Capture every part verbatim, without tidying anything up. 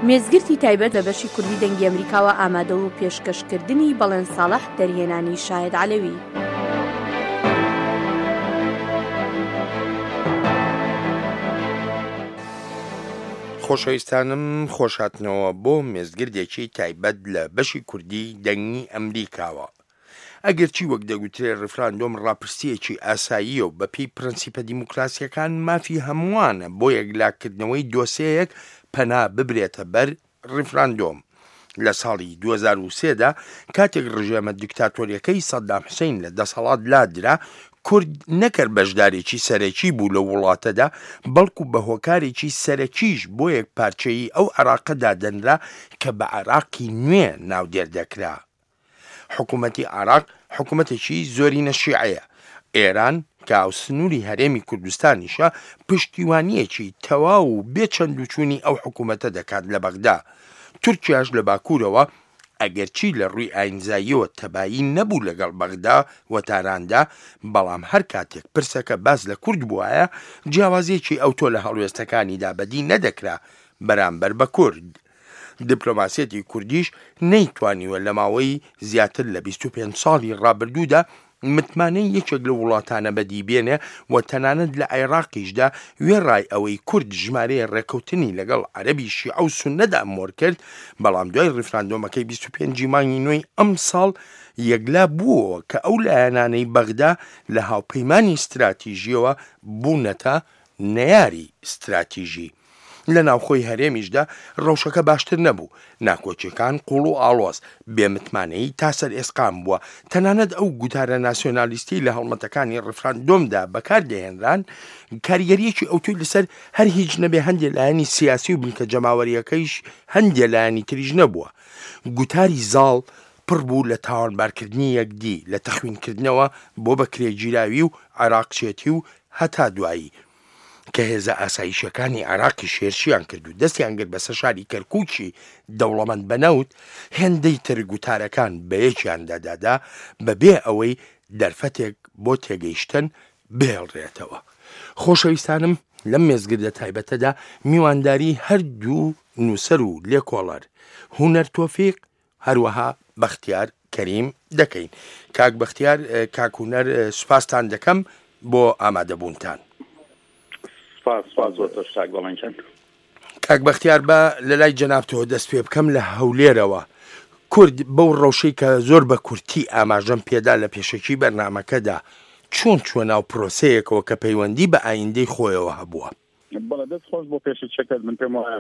مێزگرتی تایبەت لە بەشی کوردی دەنگی ئەمریکاوە ئامادە و پێشکەشکردنی بەڵێن ساڵح دەرهێنانی شاهد عەلەوی. خۆشەویستانم خۆشهاتنەوە بۆ مێزگردێکی تایبەت لە بەشی کوردی دەنگی ئەمریکاوە. ئەگەرچی وەک دەگوترێ ڕفراندۆم ڕاپرسیەکی ئاساییە و بەپێی پرەنسیپە دیموکراسیەکان مافی هەمووانە بۆ یەکلاکردنەوەی دۆسەیەک پەنا ببرێتە بەر ڕفراندۆم. لە ساڵی دوو هەزار و سێدا کاتێک ڕژێمە دیکتاتۆریەکەی سەدام حوسێن لە دەسەڵات لادرا، کورد نەکرد بەشدارێکی سەرەکی بوو لە وڵاتەدا، بەڵکو بە هۆکارێکی سەرەکیش بۆ یەک پارچەیی ئەو عێراقەدا دەنرا کە بە عێراقی نوێ ناودێر دەکرا. حکوومەتی عێراق حکوومەتێکی زۆرینە شیعەیە. ئێران کە ئاوسنووری هەرێمی کوردستانیشە پشتیوانیەکی تەواو و بێچەند وچوونی ئەو حکوومەتە دەکات لە بەغدا. تورکیاش لە باکوورەوە ئەگەرچی لە ڕووی ئاینزاییەوە تەبایی نەبوو لەگەڵ بەغدا وەتاراندا، بەڵام هەر کاتێک پرسەکە باز لە کورد بووایە جیاوازیەکی ئەوتۆ لە هەڵوێستەکانیدا بەدی نەدەکرا بەرامبەر بە کورد. دیپلۆماسیەتی کوردیش نەیتوانیوە لە ماوەی زیاتر لە بیست و پێنج ساڵی ڕابردوودا متمانەی یەکێک لە وڵاتانە بەدی بێنێ و تەنانەت لە عێراقیشدا وێڕای ئەوەی کورد ژمارەیە ڕێکەوتنی لەگەڵ عەرەبی شیعە و سوننەدا ئەمۆر کرد، بەڵام دوای ڕفراندۆمەکەی بیست و پێنجی مانگی نوێی ئەم ساڵ یەکلا بووەوە کە ئەو لایەنانەی بەغدا لە هاوپەیمانی استراتیژیەوە بوونەتە نەیاری استراتیژی. لە ناوخۆی هەرێمیشدا ڕەوشەکە باشتر نەبوو، ناکۆچیەکان قوڵ و ئاڵۆز بێمتمانەی تا سەر ئێسقام بووە. تەنانەت ئەو گوتارە ناسیۆنالیستی لە هەڵمەتەکانی ڕفراندۆمدا بەکاردەهێنران کاریگەریەکی ئەوتوی لەسەر هەر هیچ نەبێ هەندێک لایەنی سیاسی و بنکە جەماوەریەکەیش هەندێک لایەنی تریش نەبووە. گوتاری زاڵ پڕ بوو لە تاوانبارکردنی یەکدی لە تەخوینکردنەوە بۆ بەکرێگیراوی و عێراقچێتی و هەتا دوایی کە هێزە ئاسایشەکانی عێراقی شێرشیان کرد و دەستیان کرد بەسەر شاری کەرکووکی دەوڵەمەند بەنەوت، هێندەی تر گوتارەکان بە یەکیاندادادا بەبێ ئەوەی دەرفەتێک بۆ تێگەیشتن بهێڵڕێتەوە. خۆشەویستانم لەم مێزگردە تایبەتەدا میوانداری هەردوو نووسەر و لێکۆڵەر هونەر تۆفیق هەروەها بەختیار کەریم دەکەین. کاک بەختیار، کاک هونەر، سوپاسان دەکەم بۆ ئامادەبوونتان. کاک بەختیار، بە لە لای جەنابتەوە دەست پێ بکەم لە هەولێرەوە. کورد بەو ڕەوشەی کە زۆر بە کورتی ئاماژەم پێدا لە پێشەکی بەرنامەکەدا چۆن چوە ناو پرۆسەیەکەوە کە پەیوەندی بە ئایندەی خۆیەوە هەبووە؟ بەڵێ دەست خۆش بۆ پێشەکەت من پێم وایە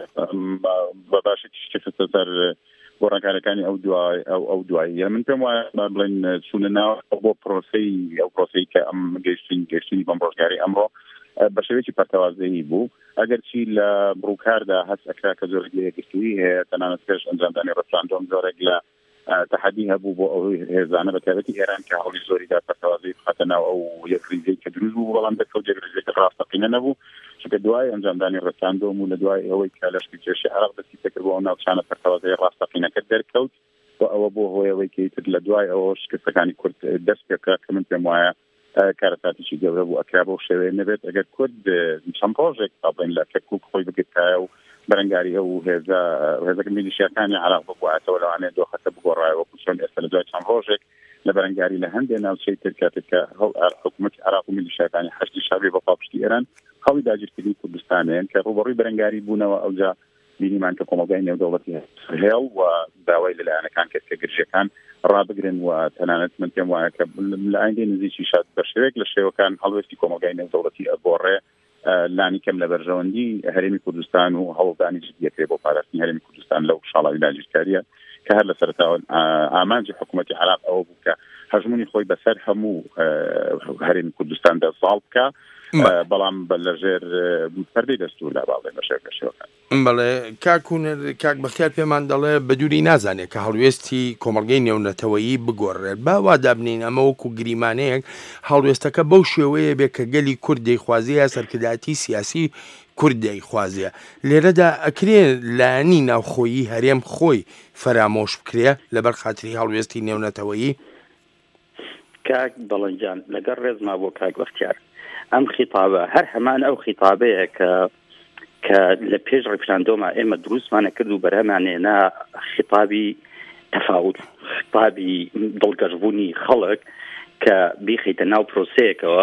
بە باشێکی شتێکتە سەر گۆڕانکاریەکانی ئەو دوای ئەو ئەو دواییە. من پێم وایە بڵێن چوونە ناو بۆ پرۆسەی ئەو پرۆسەی کە ئەم گەیشتین گەشتنی بەم ڕۆژگاری ئەمڕۆ بە شێوەیەکی پەرتەوازەیی بوو. ئەگەرچی لە بڕووکاردا هەست ئەکرا کە زۆرێک لە یەکگرتووی هەیە، تەنانەت کەش ئەنجامدانی ڕفراندۆم زۆرێک لە تەحەدی هەبوو بۆ ئەوەی هێزانە بە تایبەتی ئێران کە هەوڵی زۆریدا پەرتەوازەی بخاتە ناو ئەو یەکریزەی کە دروست بوو، بەڵام دەکەوت یەکریزێک ڕاستەقینە نەبوو، چونکە دوای ئەنجامدانی ڕفراندۆم و لە دوای ئەوەی کە لەشکی کێشی عێراق دەستی پێکرد بۆ ئەو ناوچانە پەرتەوازەی ڕاستەقینەکە دەرکەوت و ئەوە بۆ هۆیەوەی کە تر لە دوای ئەوە شکستەکانی کورد دەست پێکرا کە من پێم وایە کارەساتێکی گەورە بوو ئەکرا بۆ شێوەیە نەبێت ئەگەر کورد چەند ڕۆژێک بڵێن لە کەرکووک خۆی بگرتایە و بەرەنگاری ئەو هێزە هێزەکە میلیشیاکانی عێراق ببووایەتەوە لەوانەیە دۆخەکە بگۆڕایەوە چۆن ئێستا لە دوای چەند ڕۆژێک لە بەرەنگاری لە هەندێک ناوچەی تر کاتێک کە حکوومەتی عێراق و میلیشیاکانی حەشتی شابێ بە پاپشتی ئێران خەڵی داگیرکردنی کوردستانیان کە ڕوبەڕووی بەرەنگاری بوونەوە ئەوجا بینیمان کە کۆمەلگای نێودەوڵەتی هێڵ و داوای لەلایەنەکان کرد کە گرژەکان ڕابگرن و تەنانەت من پێم وایە کە لە ئایندەی نزیکی شاد بە شێوەیەک لە شێوەکان هەڵوێستی کۆمەلگای نێودەوڵەتی ئەگۆڕێ لانی کەم لە بەرژەوەندی هەرێمی کوردستان و هەوڵدانی جدیەکرێ بۆ پاراستنی هەرێمی کوردستان لەو شاڵاوی داگیرکاریە کە هەر لە سەرەتاوە ئامانجی حکوومەتی عێراق ئەوە بوو کە هەژمونی خۆی بەسەر هەموو هەرێمی کوردستاندا ساڵ بکە، بەڵام لەژێر پەردەی دەستور لا باڵێ بە شێوەکەشەوەکان. بەڵێ کاک هونەر، کاک بەختیار پێمان دەڵێ بە دووری نازانێت کە هەڵوێستی کۆمەلگەی نێونەتەوەیی بگۆڕێت. با وا دابنین ئەمە وەکو گریمانەیەک هەڵوێستەکە بەو شێوەیە بێ کە گەلی کورد دەیخوازیە، سەرکردایەتی سیاسی کورد دەیخوازیە. لێرەدا ئەکرێ لایەنی ناوخۆیی هەرێم خۆی فەرامۆش بکرێ لەبەر خاتری هەڵوێستی نێونەتەوەیی؟ کاک دەڵەنجان لەگەڵ ڕێزما بۆ کاک بەختیار، ئەم خیتابە هەر هەمان ئەو خیتابەیە کە کە لە پێش ڕێفراندۆمە ئێمە دروستمانە کرد و بەرهەمانێنا خطابی تەفاوت، خطابی دڵگەشبوونی خەڵک کە بیخیتە ناو پرۆسەیەکەوە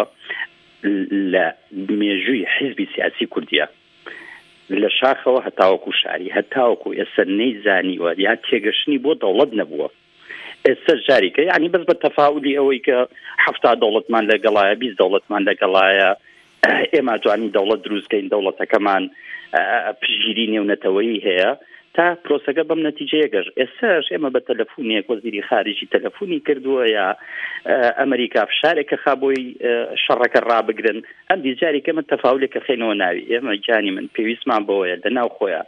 لە مێژووی حیزبی سیاسی کوردیە لە شاخەوە هەتاوەکو شاری هەتاوەکو ئێستا نەیزانیوە یا تێگەشتنی بۆ دەوڵەت نەبووە. ئێستا جاریکە یعنی بەس بە تەفاولی ئەوەی کە حەفتا دەوڵەتمان لەگەڵایە بیست دەوڵەتمان لەگەڵایە ئێمە توانین دەوڵەت دروستکەین دەوڵەتەکەمان پشگیری نێونەتەوەیی هەیە تا پرۆسەکە بەم نەتیجەیە گەژ. ئێستاش ئێمە بە تەلەفۆنێک وەزیری خارجی تەلەفۆنی کردووە یا ئەمریکا فشارێکە خابۆی شەڕەکە ڕابگرن ئەم دیجاری کەمە تەفاولێکە خێنەوە ناوی ئێمە جانی من پێویستمان بەوەیە لە ناو خۆیان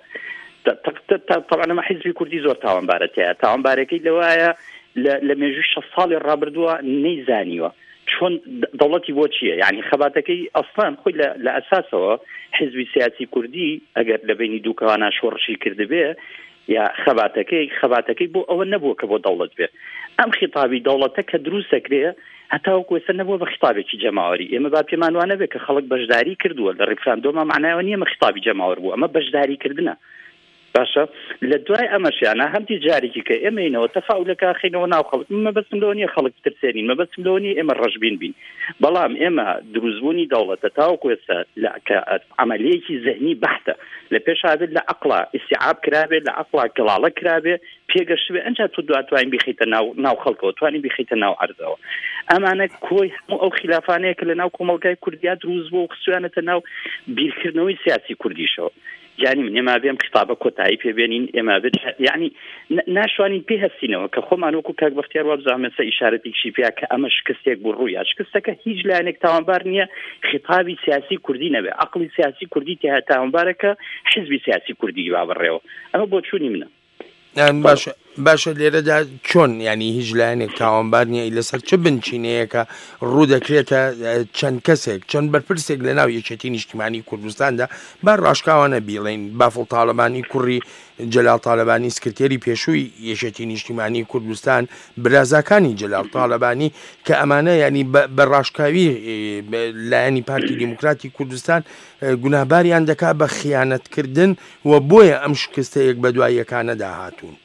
طبعا ئەمە حیزبی کوردی زۆر تاوانبارەتەیە تاوانبارەکەی لەوایە لە مێژووی شەش ساڵی ڕابردووە نەیزانیوە چۆن دەوڵەتی بۆ چییە یعنی خەباتەکەی ئەسڵان خۆی لە ئەساسەوە حیزبی سیاسی کوردی ئەگەر لە بینی دووکەوانە شۆڕشی کردبێ یا خەباتەکەی خەباتەکەی بۆ ئەوە نەبووە کە بۆ دەوڵەت بێ ئەم خیتابی دەوڵەتە کە دروستەکرێ هەتاوەکو ئێستا نەبووە بە خیتابێکی جەماوەری ئێمە با پێمان وانە بێت کە خەڵک بەشداری کردووە لە ڕێفراندۆمە معنایەوە نییە مە خیتابی جەماوەر بوو ئەمە بەشداری کردنە باشە لە دوای ئەمەشیانە هەمتی جارێکی کە ئێمەینەوە تەفاولەکە خینەوە ناو خەڵک مەبەستم لەوە نیە خەڵک ترسێنین مەبەستم لەوە نیە ئێمە ڕەشبین بین بەڵام ئێمە دروستبوونی دەوڵەتە تاوەکو ئێستا کە عەمەلیەیەکی زەهنی بەحتە لە پێشابێت لە عەقڵا ئیستیعاب کرابێت لە عەقڵا گەڵاڵە کرابێ پێگەشتبێ ئەنجا تو دواتوانین بیخیتە ناو خەڵکەوە توانین بیخیتە ناو عەرزەوە ئەمانە کۆی هەموو ئەو خلافانەیە کە لە ناو کۆمەڵگای کوردیا دروست بووە و خسویانەتە ناو بیرکردنەوەی سیاسی کوردیشەوە یعنی من ئێمە بێم خطابە کۆتایی پێبێنین ئێمە بێت یعنی ناشوانین پێ هەستینەوە کە خۆمان وەکو کاک بەختیار وابزە ئەمەسە ئیشارەتێکی پێیا کە ئەمە شکستێک بوو ڕوویە شکستەکە هیچ لایەنێک تاوانبار نییە خطابی سیاسی کوردی نەبێ عەقڵی سیاسی کوردی تێ تاوانبارەکە حیزبی سیاسی کوردی با بڕێوە ئەمە بۆ چوونی منە باشە باشە لێرەدا چۆن ینی هیچ لایەنێک تاوانبار نییە لەسەر چه بنچینەیەکە ڕوو دەکرێتە چەند کەسێک چەند بەرپرسێک لە ناو یەکێتی نیشتیمانی کوردستاندا با ڕاشکاوانە بیڵێن بافڵ تاالبانی کوڕی جەلال تاالبانی سکرتێری پێشووی یەکێتی نیشتیمانی کوردستان برازاکانی جەلال تاالبانی کە ئەمانە ینی بە ڕاشکاوی لایەنی پارتی دیموکراتی کوردستان گوناباریان دەکا بە خیانەتکردن و بۆیە ئەم شکستەیەک بە دوای یەکانەدا هاتوون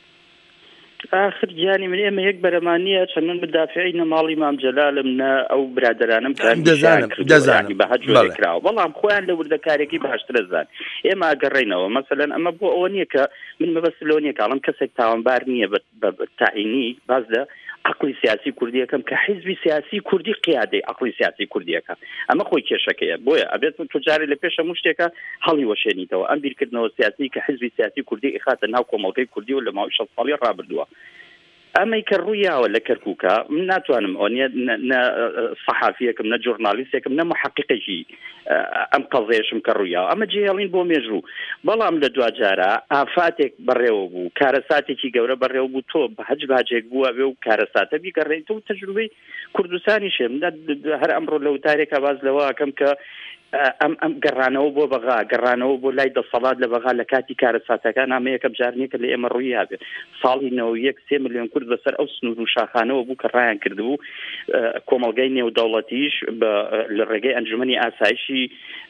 آخر جانی من ئێمە یەک بەرەمانیە چەندن بدافعی نەماڵی مام جەلالم نە ئەو برادرانم دەزانم بەهەجۆکراوە بەڵام خۆیان لە وردەکارێکی باشترە زان ئێمە ئەگەڕێنەوە مەسەلەن ئەمە بۆ ئەوە نییە کە من مەبەست لەوە نییە کاڵم کەسێک تاوانبار نییە بە تاعینی باز لە عەقڵی سیاسی کوردی یەکەم کە حیزبی سیاسی کوردی قیادەی عەقڵی سیاسی کوردیەکە ئەمە خۆی کێشەکەیە بۆیە ئەبێت تجاری لە پێش هەموو شتێکە هەڵی وەشێنیتەوە ئەم بیرکردنەوە سیاسی کە حیزبی سیاسی کوردی ئیخاتە ناو کۆمەڵگەی کوردی و لە ماوەی شەش ساڵی ڕابردووە ئەمەی کە ڕوویاوە لە کەرکووکە من ناتوانم ئەو نیە نە سەحافیەکەم نە جۆرنالیستێکم نە محەقیقێکی ئەم قەزەیەشم کە ڕوویاوە ئەمە جێهێڵین بۆ مێژوو بەڵام لە دوجارە ئافاتێک بەڕێوە بوو کارەساتێکی گەورە بەڕێوە بوو تۆ بە هەج باجێک بووە بێ و کارەساتە بیگەڕێیتەوە تەجروبەی کوردستانی شێ هەر ئەمڕۆ لە وتارێکە باز لەوە ئەکەم کە ئەم ئەم گەڕانەوە بۆ بەغا گەڕانەوە بۆ لای دەسەڵات لە بەغا لە کاتی کارەساتەکان ئەمە یەکەم جارنێکە لە ئێمە ڕووی هابێ ساڵی نەوە یەک سێ ملیۆن کورد بەسەر ئەو سنوور و شاخانەوە بوو کە ڕایان کردبوو کۆمەڵگەی نێودەوڵەتیش لە ڕێگەی ئەنجومەنی ئاسایشی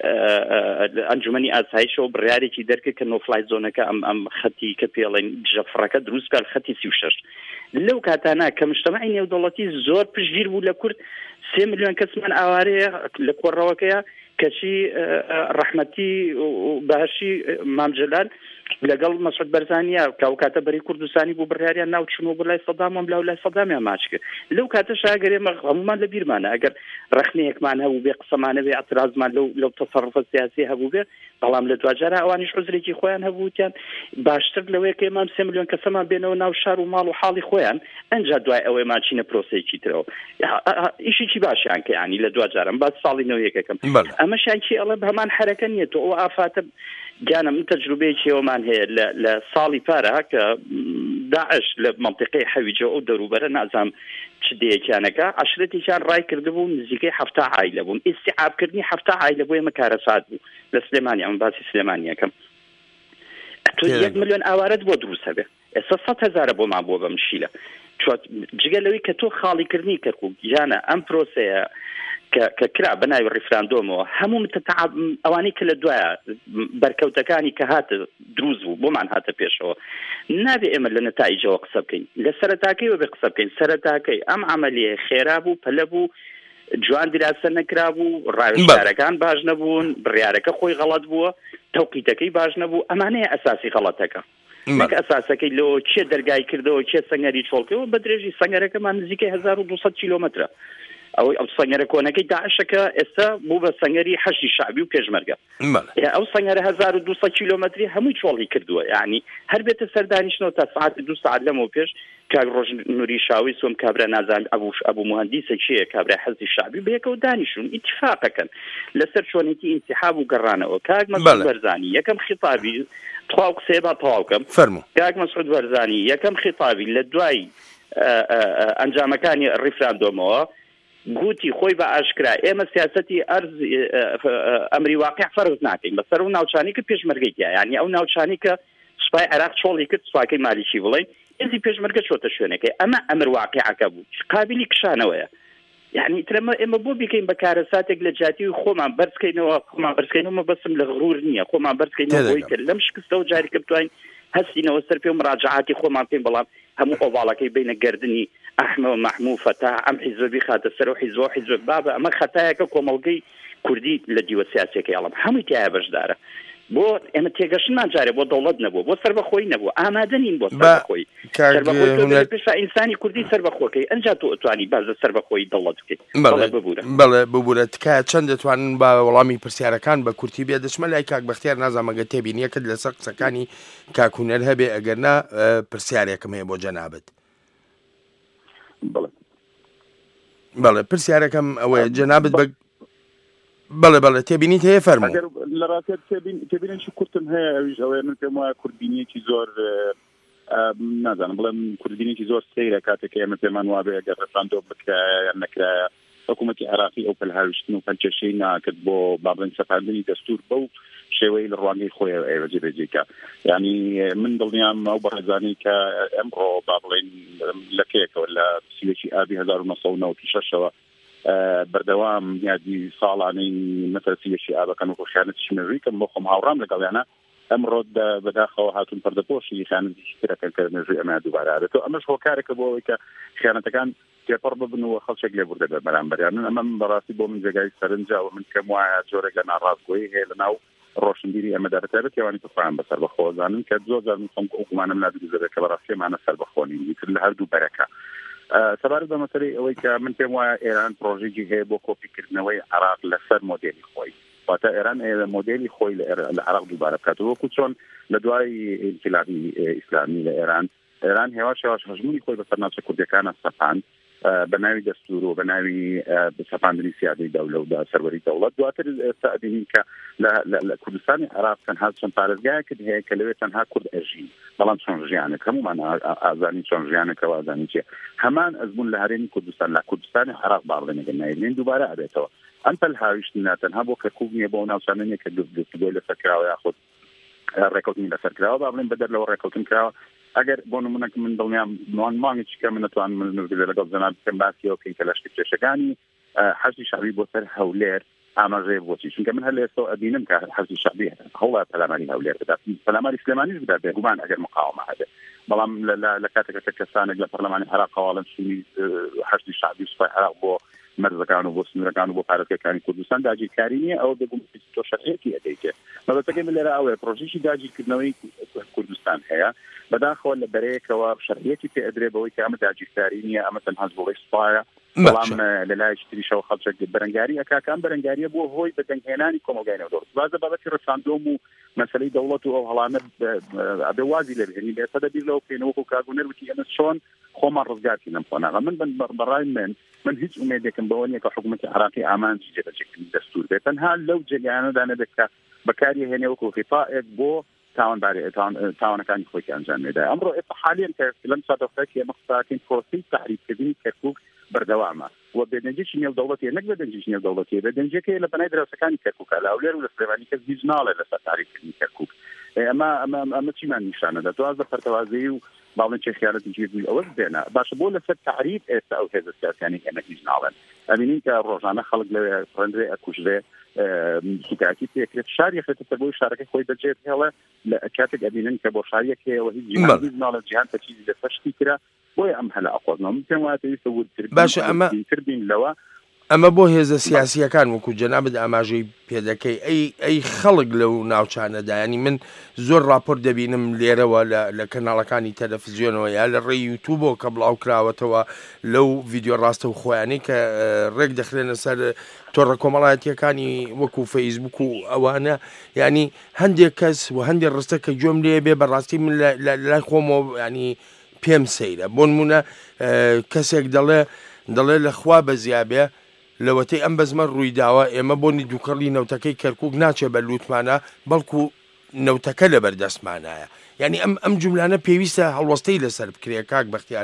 ئەنجومەنی ئاسایشەوە بڕیارێکی دەرکرد کە نۆفلای زۆنەکە ئەم ئەم خەتی کە پێڵێن جەفڕەکە دروست کار خەتی سی و شەش لەو کاتانە کە مجتەمەعی نێودەوڵەتی زۆر پشتگیر بوو لە کورد سێ ملیۆن کەسمان ئاوارەیە لە کۆڕەوەکەیە کەچی ڕەحمەتی و باشی مام جەلال لەگەڵ مەسعود بەرزانیە کە ئەو کاتە بەری کوردستانی بوو بڕیاریان ناو چوونەوە بۆ لای سەدام لەو لای سەدامیان ماچ کرد لەو کاتەش ئەگەر ئێمە هەمومان لە بیرمانە ئەگەر ڕەخنەیەکمان هەبوو بێ قسەمانە بێ ئەترازمان لەو لەو تەسەڕفە سیاسی هەبوو بێ بەڵام لە دوجارە ئەوانیش عوزرێکی خۆیان هەبووتیان باشتر لەوەیە کە ئێمە سێ ملیۆن کەسەمان بێنەوە ناو شار و ماڵ و حاڵی خۆیان ئەنجا دوای ئەوەی ماچینە پرۆسەیەکی ترەوە ئیشێکی باشیان کە یعنی لە دوجارم باز ساڵی نەوە یەکەکەم ئەمەشیان چی ئەڵێ هەمان حرەکە نیە تۆ ئەو ئافاتە گیانە من تەجروبەیەکی ئەومان هەیە لە ساڵی پارە کە داعش لە منطقەی حەویجە ئەو دەروبەرە نازام چ دەیەکیانەکە عەشرەتێکیان ڕای کردبوو نزیکەی هەفتا عایلە بوون ئیستیعابکردنی هەفتا عایلە بۆ ئێمە کارەسات بوو لە سلێمانی ئەم باسی سلێمانیەکەم تۆ یەک ملیۆن ئاوارەت بۆ دروست هەبێ ئێستا سەد هەزارە بۆمان بۆ بەمشیلە جگە لەوەی کە تۆ خاڵیکردنی کەرکووک گیانە ئەم پرۆسەیە کە کرا بە ناوی ڕیفراندۆمەوە هەموو متتەعاب ئەوانەی کە لە دوایە بەرکەوتەکانی کە هاتە دروست بوو بۆمان هاتە پێشەوە نابێ ئێمە لە نەتایجەوە قسە بکەین لە سەرەتاکەیەوە بێ قسە بکەین سەرەتاکەی ئەم عەمەلیە خێرا بوو پەلە بوو جوان دراسە نەکرا بوو ڕاوێژارەکان باش نەبوون بڕیارەکە خۆی غەڵەت بووە تەوقیتەکەی باش نەبوو ئەمانەیە ئەساسی غەڵەتەکە نەک ئەساسەکەی لەوە چێ دەرگای کردەوە چێ سەنگەری چۆڵکەوە بە درێژی سەنگەرەکەمان نزیکەی هەزار و دووسەد کیلۆمەترە ئەوەی ئەو سەنگەرە کۆنەکەی داعشەکە ئێستا بوو بە سەنگەری حەشی شعبی و پێشمەرگە ئەو سەنگەرە هەزار و دووسەد کیلۆمەتری هەمووی چۆڵی کردووە یعنی هەر بێتە سەردانیشتنەوە تا سعاتی دوو سعات لەمەوە پێش کاک ڕۆژنووری شاوی سۆم کابرا نازان ئەبوو ئەبوو مهندیسە چییە کابرا حەزی شعبی بەیەکەوە دانیشون ئیتفاقەکەن لەسەر چۆنێتی ئینتیحاب و گەڕانەوە کاک مەسعود بەرزانی یەکەم خیتابی تەواو قسەیە با تەواوکەم کاک مەسعود بەرزانی یەکەم خیتابی لە دوای ئەنجامەکانی ڕیفراندۆمەوە گوتی خۆی بە ئاشکرا ئێمە سیاسەتی ئەرز ئەمری واقع فەرز ناکەین بەسەر و ناوچانی کە پێشمەرگەی تیا یعنی ئەو ناوچانی کە سوپای عێراق چۆڵی کرد سوپاکەی مالیکی بڵێن ئێزی پێشمەرگە چۆتە شوێنەکەی ئەمە ئەمر واقعەکە بوو قابلی کشانەوەیە یعنی ترەمە ئێمە بۆ بکەین بە کارەساتێک لە جاتی و خۆمان بەرزکەینەوە خۆمان بەرزکەینەوە بەسم لە غرور نییە خۆمان بەرزکەینەوە بۆی کرد لەم شکستەوە جاری کە بتوانین هەستینەوە سەر پێ و مراجعاتی خۆمان پێین بەڵام هەموو ئۆڤاڵەکەی بینە گردنی ئەحمە و مەحموو فەتاح ئەم حیزبی خاتە سەر و حیزب و حیزب بابە ئەمە خەتایەکە کۆمەڵگەی کوردی لە دیوە سیاسیەکەی ئەڵم هەمووی تایە بەشدارە بۆ ئێمە تێگەشتمان جارێ بۆ دەوڵەت نەبوو بۆ سەربەخۆی نەبوو ئامادە نین بۆ سەربەخۆی سەربەخۆی پێشا ئینسانی کوردی سەربەخۆکەی ئەنجا تۆ ئەتوانی باز لە سەربەخۆی دەوڵەت بکەیت بەڵێ ببوورە تکایە چەند دەتوانن بە وەڵامی پرسیارەکان بە کورتی بێ دەچمە لای کاک بەختیار نازانمەگە تێبینیەکەت لەسەر قسەکانی کاکوونەر هەبێ ئەگەرنا پرسیارێکم هەیە بۆ جەنابەت بەڵێ پرسیارەکەم ئەوەیە جەنابەت بە بەڵێ بەڵێ تێبینیت هەیە فەرموو لە ڕاستیات تێبینێکی کورتم هەیە ئەویش ئەوەیە من پێم وایە کوردبینیەکی زۆر نازانم بڵێم کوردبینێکی زۆر سەیرە کاتێک ئێمە پێمان وابێ ئەگەر ڕەفراندۆ بکرایە یان نەکرایە حکوومەتی عێراقی ئەو پەلهاویشتن و پەنجەشەی ناکرد بۆ با بڵێن سەپاندنی دەستور بەو شێوەی لە ڕوانگەی خۆی ئێوە جێبەجێکە یعنی من دڵنیام ئەو بەڕێزانەی کە ئەمڕۆ با بڵێن لە کێکەوە لە سیوەکی ئابی هەزار و نۆ سەد و نەوەتی شەشەوە بەردەوام یادی ساڵانەی مەترسیەکی ئابەکەن و خۆشیانەتی شمێژووی کەم بۆ خۆم هاوڕام لەگەڵیانە ئەمڕۆ بەداخەوە هاتوون پەردەپۆشی خیانەتی ترەکەن کە مێژووی ئەمە دووبارە دێتەوە ئەمەش هۆکارێکە بۆ ئەوەی کە خیانەتەکان تێپەڕ ببن و خەڵچێک لێ بوردە بە بەرامبەریان من ئەمە بەڕاستی بۆ من جێگای سەرنجە و من کەم وایە جۆرێک لە ناڕاستگۆیی هەیە لەناو ڕۆشنبیری ئەمە دەرەتەبێت یوانی بخۆیان بەسەر بەخۆزانن کە زۆر جار من خۆم ئەوکومانم نادوزەبێت کە بەڕاستیمانە سەر بەخۆنی تر لە هەردوو بەرەکە سەبارەت بە مەسەلەی ئەوەی کە من پێم وایە ئێران پرۆژێکی هەیە بۆ کۆپیکردنەوەی عێراق لەسەر مۆدێلی خۆی واتە ئێران مۆدێلی خۆی لە عێراق دووبارە بکاتەوە وەکو چۆن لە دوای ئینقلابی ئیسلامی لە ئێران ئێران هێواش هێواش هەژمونی خۆی بەسەر ناوچە کوردەکانە سەپاند بە ناوی دەستور و بە ناوی سەپاندنی سیادەی دەولە و سەروەری دەوڵەت دواتر ئێستا ئەبینین کە لە کوردستانی عێراق تەنها چەند پارێزگایەکت هەیە کە لەوێ تەنها کورد ئەژین بەڵام چۆن ژیانێک هەمومان ئازانی چۆن ژیانێکەوە ئازانی چیە هەمان ئەزمون لە هەرێمی کوردستان لە کوردستانی عێراق باڵێنەگە نایێنین دووبارە ئەبێتەوە ئەم پەلهاویشتنە تەنها بۆ کەرکوب نییە بۆ ناوچانەیە کە گفتگۆی لەسەر کراوە یاخود ڕێکەوتنی لەسەر کراوە با بڵێن بەدەر لەوە ڕێکەوتن کراوە ئەگەر بۆ نمونەکە من دڵنیام نوان مانگی چکە من نتوان من لەگەڵ جەناب بکەم باسیەوە کەین کە لەشتی کێشەکانی حەزی شعبی بۆ سەر هەولێر ئاماژەیە بۆچی چونکە من هەر لە ئێستا ئەبینم کە حەزی شعبی هەوڵە پەلاماری هەولێر بدات پەلاماری سلێمانیش بدات بێگومان ئەگەر مقاومە هەبێت بەڵام لە کاتێکە کە کەسانێک لە پەرلەمانی عێراق هەواڵن سوونی حەزی شعبی سوپای عێراق بۆ مەرزەکان و بۆ سنوورەکان و بۆ پارێزگاکانی کوردستان داگیرکاری نییە ئەوە بێگوم تۆ شەرعیەتی ئەدەیتێ مەبەستەکەی من لێرە ئەوەیە پرۆژێکی داگیرکردنەوەی کوردستان هەیە بەداخەوە لە بەرەیەکەوە شەرعیەتی پێ ئەدرێ بەوەی کە ئەمە داگیرکاری نییە ئەمە تەنها بۆڵی سوپایە بەڵام لە لای تریشەوە خەڵچێک بەرەنگاری ئەکاکان بەرەنگاریە بۆ هۆی بەدەنگهێنانی کۆمەلگای نێودەوڵەت بازە بابەتی ڕەفراندۆم و مەسەلەی دەوڵەت و ئەو هەڵانە ئەبێ وازی لێ بهێنی لێستا دەبیر لەوە پێێنەوەکو کاگونەر وتی ئەمە چۆن خۆمان ڕزگارکی لەم خۆناغا من بەڕای من من هیچ ئومێدێکم بەوە نییە کە حکوومەتی عێراقی ئامانجی جێبەجێکردنی دەستور بێت تەنها لەو جێگایانەدا نەبێت کە بەکاری هێنێ وەکو خیفاءێک بۆ تاوانباری تاوانەکانی خۆی ئەنجام بێدا ئەمڕۆ ئێستا حاليا کە لەم سادەفەکە مەخساکین پرۆسی تحریفکردنی کەرکوک بەردەوامە و بێدەنجێکی نێودەوڵەتیە نەک بێدەنجێکی نێودەوڵەتیە بێدەنجەکەی لە بەنای دراوسەکانی کەرکووکە لە هەولێر و لە سلێمانی کەس هیچ ناڵێ لەسەر تحریفکردنی کەرکوک ئەمە ئەمە ئەمە چیمان نیشانەدا دوازدە پەرتەوازەیی و باڵێن چه خیالەتی بووی ئەوە بێنە باشە بۆ لەسەر تعریف ئێستا ئەو هێزە سیاسیانی ئێمە هیچ ناڵێن ئەبینین کە ڕۆژانە خەڵک لەوێ ڕێندرێ ئەکوژرێ سوکاکی پێکرێت شاری خێتە بۆی شارەکەی خۆی دەجێت هێڵە لە کاتێک ئەبینن کە بۆ شاریەکەوە هیچ ناڵە جیهان بە چیزی لەسەرشتی کرا بۆیە ئەم هەلا ئەخۆزنەوە من پێم وایە پێویستە ورتر باشە ئەمە تربین لەوە ئەمە بۆ هێزە سیاسیەکان وەکو جەنابەت ئاماژەی پێدەکەی ئەی ئەی خەڵک لەو ناوچانەدا ینی من زۆر راپۆر دەبینم لێرەوە لە کەناڵەکانی تەلەڤیزیۆنەوە یا لە ڕێی یوتیوبەوە کە بڵاو کراوەتەوە لەو ڤیدیۆ ڕاستە و خۆیانەی کە ڕێک دەخرێنە سەر تۆڕە کۆمەڵایەتیەکانی وەکو فەیسبوک و ئەوانە ینی هەندێک کەس و هەندێک ڕستە کە گوێم لێ بێ بەڕاستی من لای خۆمەوە ینی پێم سەیرە بۆ نمونە کەسێک دەڵێ دەڵێ لە خوا بەزیابێ لەوەتەی ئەم بەزمە ڕوویداوە ئێمە بۆنی دووکەڵی نەوتەکەی کەرکووک ناچێت بە لووتمانە بەڵکو نەوتەکە لە بەردەستمانایە یعنی ئەم ئەم جملانە پێویستە هەڵوەستەی لەسەر بکرێ کاک بەختیار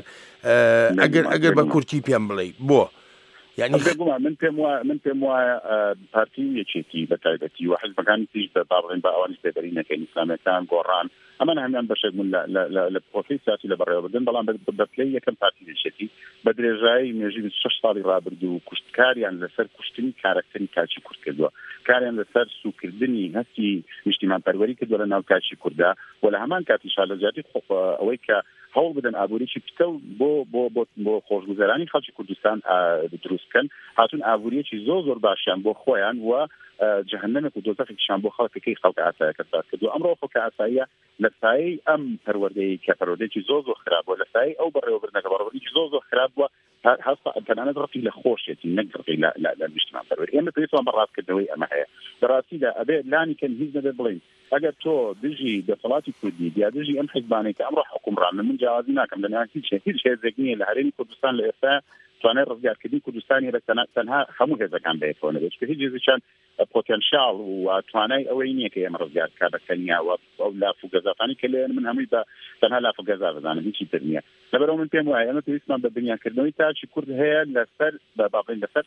ئەگەر ئەگەر بە کورتی پێم بڵێ بۆ یعنی من پێم وایە من پێم وایە پارتی و یەکێتی بە تایبەتی و حزبەکانی تریش بە باڵێن بە ئەوانی پێدەرینەکەی ئیسلامیەکان گۆڕان ئەمان هەمان بەشێک من لە پرۆسی سیاسی لە بەڕێوەبردن بەڵام بە پلەی یەکەم پارتی یەکێتی بە درێژایی مێژووی شەش ساڵی ڕابردوو کوشتکاریان لەسەر کوشتنی کارەکتەری کاچی کورد کردووە کاریان لەسەر سوکردنی هەستی نیشتیمانپەروەری کردووە لە ناو کاچی کووردا و لە هەمان کاتیشا لە جیاتی ئەوەی کە هەوڵ بدەن ئابووریی پتە بۆ بۆ بۆ خۆشگوزەرانی خەڵکی کوردستان دروستکەن هاتون ئابووریەکی زۆر زۆر باشیان بۆ خۆیان و جەهەنەمێک و دۆزەخێکیشان بۆ خەڵکەکەی خەڵک ئاساییەکە ساز کردو ئەمڕۆ خەڵکە ئاساییە لە سایەی ئەم پەروەردەی کە پەروەردەیەکی زۆر زۆر خراپ بووە لە سایەی ئەو بەڕێوەبردنەکە بەڕێوەبردنێکی زۆر زۆر خراپ بووە تەنانەت ڕقی لە خۆشێتی نەک ڕقی لە نیشتیمانپەروەری ئێمە پێویستمان بە ڕاستکردنەوەی ئەمە هەیە بەڕاستیدا ئەبێ لانیکەن هیچ نەبێ بڵین ئەگەر تۆ دژی دەسەڵاتی کوردی یا دژی ئەم حیزبانەی کە ئەمڕۆ حکومڕان من جیاوازی ناکەم لەنێوان هیچ هیچ هێزێک نییە لە هەرێمی کوردستان لە ئێستا توانای ڕزگارکردنی کوردستانی لە تەنها هەموو هێزەکان بەیەکەوە نەبێت کە هیچ هێزێکیان پۆتێنشیاڵ و توانای ئەوەی نییە کە ئێمە ڕزگارکار بکەنیەوە ئەو لاف و گەزافانی کە لێن من هەمووی بە تەنها لاف و گەزا بزانم هیچی تر نییە لەبەرەوە من پێم وایە ئەمە پێویستمان بە بنیانکردنەوەی تاچی کورد هەیە لەسەر بە باڵێن لەسەر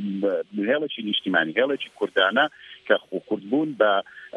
هێڵێکی نیشتیمانی هێڵێکی کوردانە کە کوردبوون بە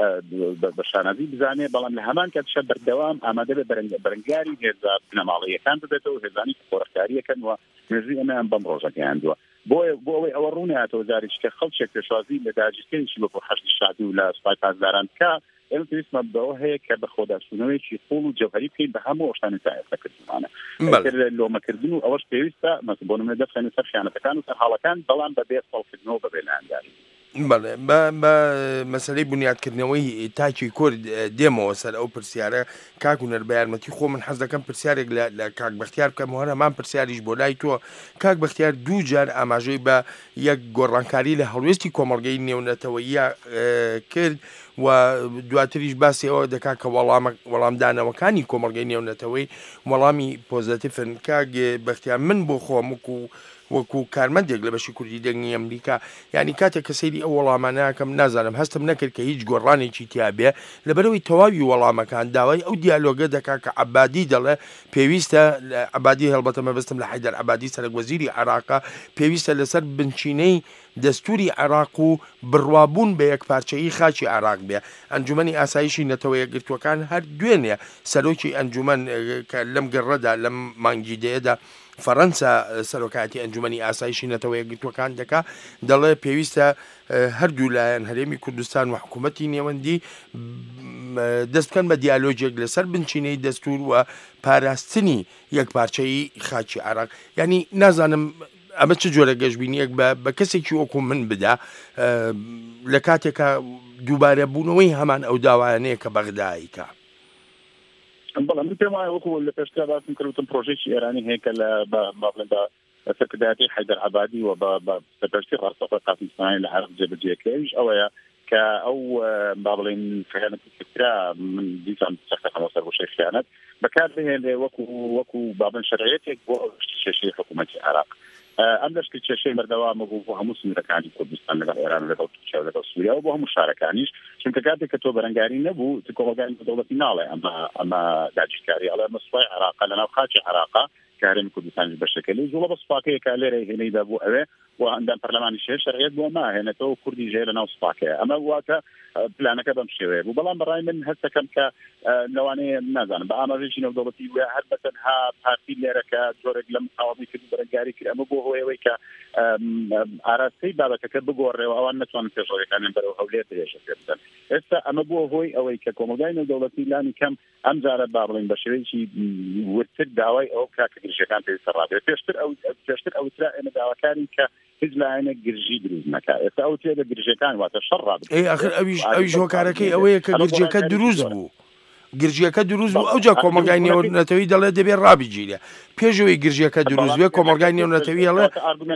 بە شانازی بزانێ بەڵام لە هەمان کاتیشە بەردەوام ئامادە بە بەرەنگاری هێزە بنەماڵەیەکان ببێتەوە هێزانی خۆڕەکاریەکەن و مێژووی ئەمەیان بەم ڕۆژەکەیان دووە بۆیە بۆ ئەوەی ئەوە ڕوونێتەوە جارێکی کە خەڵکێک پێشوازی لە داگیرکردنیشی بۆ حەشتی شادی و لە سوپای پاسداران کە ئێمە پێویستمان بەوە هەیە کە بە خۆداچوونەوەیکی قوڵ و جەوهەری بکەین بە هەموو ئەوشتانی تایەتەکردمانە لۆمەکردن و ئەوەش پێویستە مەسە بۆ نمونە دەبخەنە سەر خیانەتەکان و سەر هاڵەکان بەڵام بەبێ سەڵکردنەوە بەبێ لایەنداری بەڵێ بە مەسەلەی بنیادکردنەوەی تاکی کورد دێمەوە سەر ئەو پرسیارە کاک و نەر بە یارمەتی خۆ من حەز دەکەم پرسیارێک لە کاک بەختیار بکەم هەمان پرسیاریش بۆ لای تۆ کاک بەختیار دوو جار ئاماژەی بە یەک گۆڕانکاری لە هەڵوێستی کۆمەڵگەی نێونەتەوەییە کرد و دواتریش باسی ئەوە دەکات کە وەڵامدانەوەکانی کۆمەڵگەی نێونەتەوەی وەڵامی پۆزتیفن کاک بەختیار من بۆ خۆم وەکو وەکو کارمەندێک لە بەشی کوردی دەنگی ئەمریکا ینی کاتێک کە سەیری ئەو وەڵامانەکەم نازانم هەستم نەکرد کە هیچ گۆڕانێکی تیابێ لەبەرەوەی تەواوی وەڵامەکان داوای ئەو دیالۆگە دەکات کە عەبادی دەڵێ پێویستە عەبادی هەڵبەتە مەبەستم لە حەیدەر عەبادی سەرۆکوەزیری عێراقا پێویستە لەسەر بنچینەی دەستوری عێراق و بڕوابوون بە یەکپارچەیی خاچی عێراق بێ ئەنجومەنی ئاسایشی نەتەوە یەکگرتووەکان هەر دوێنێ سەرۆکی ئەنجومەن کە لەم گەڕەدا لەم مانگی دەیەدا فەڕەنسا سەرۆکاتی ئەنجومەنی ئاسایشی نەتەوە یەکگرتووەکان دەکا دەڵێ پێویستە هەردوو لایەن هەرێمی کوردستان و حکوومەتی نێوەندی دەست بکەن بە دیالۆجێک لەسەر بنچینەی دەستور و پاراستنی یەکپارچەیی خاچی عێراق ینی نازانم ئەمە چ جۆرە گەشتبینیەک بە کەسێکی وەکو من بدا لە کاتێکە دووبارە بوونەوەی هەمان ئەو داوایانەیە کە بەغداییکە بەڵام من پێم وایە وەکو لە پێشتر باسم کردوتم پرۆژێکی ئێرانی هەیە کە لە باڵێن بە سەرکردایەتی حەیدەر عەبادی و بە سەرپەرشتی ڕاستەوخۆی قاسم ئیسماعیل لە عێراق جێبەجێکراویش ئەوەیە کە ئەو با بڵێن خیانەتی کرا من دیسان سەختەکەمەوە سەر بۆ شەی خیانەت بەکار بهێنێ وەکو وەکو با بڵێن شەرعیەتێک بۆ کێشەی حکوومەتی عێراق ئەم لەشکر کێشەی بەردەوامە بوو بۆ هەموو سنوورەکانی کوردستان لەگەڵ ئێران لەگەڵ تورکیا و لەگەڵ سووریا و بۆ هەموو شارەکانیش چونکە کاتێک کە تۆ بەرەنگاری نەبوو کۆمەلگانی دەوڵەتی ناڵێ ئەمە ئەمە داگیرکاری ئەڵێ ئەمە سوپای عێراقا لەناو خاچی عێراقا كارم كردستان بشكل جوله بس فاكيه كاليري هنا ده بو اوه وعندنا برلمان الشهر شرعيات بو ما هنا تو كردي جاي لنا وصفاكيه اما واكا بلانك بمشي وبلا براي من هسه كم ك لواني نازن بامر شنو دولتي وهبه ها بارتي ليركا جورج لم قوامي في برنجاري اما بو هو ويك اراسي بابا كبغور او ان توان تشوري كان برو اوليت ليش كده هسه اما بو هو او ويك كوموداين دولتي لاني كم امزار بابلين بشوي شي ورتد داوي او كاكريش كان في السراب تشتر او تشتر او ترى ان داوا كان ك هزلاينه گرژی دروز نکا او تی د گرژەکان واتە شەڕ ای اخر ئەویش ئەویش هۆکارەکەی ئەوەیە کە گرژەکە دروست بوو گرژیەکە دروست بوو ئەوجا کۆمەلگای نێونەتەوەی دەڵێ دەبێت ڕابیگیرێ پێشەوەی گرژیەکە دروست بێ کۆمەلگای نێونەتەوەی هەڵێ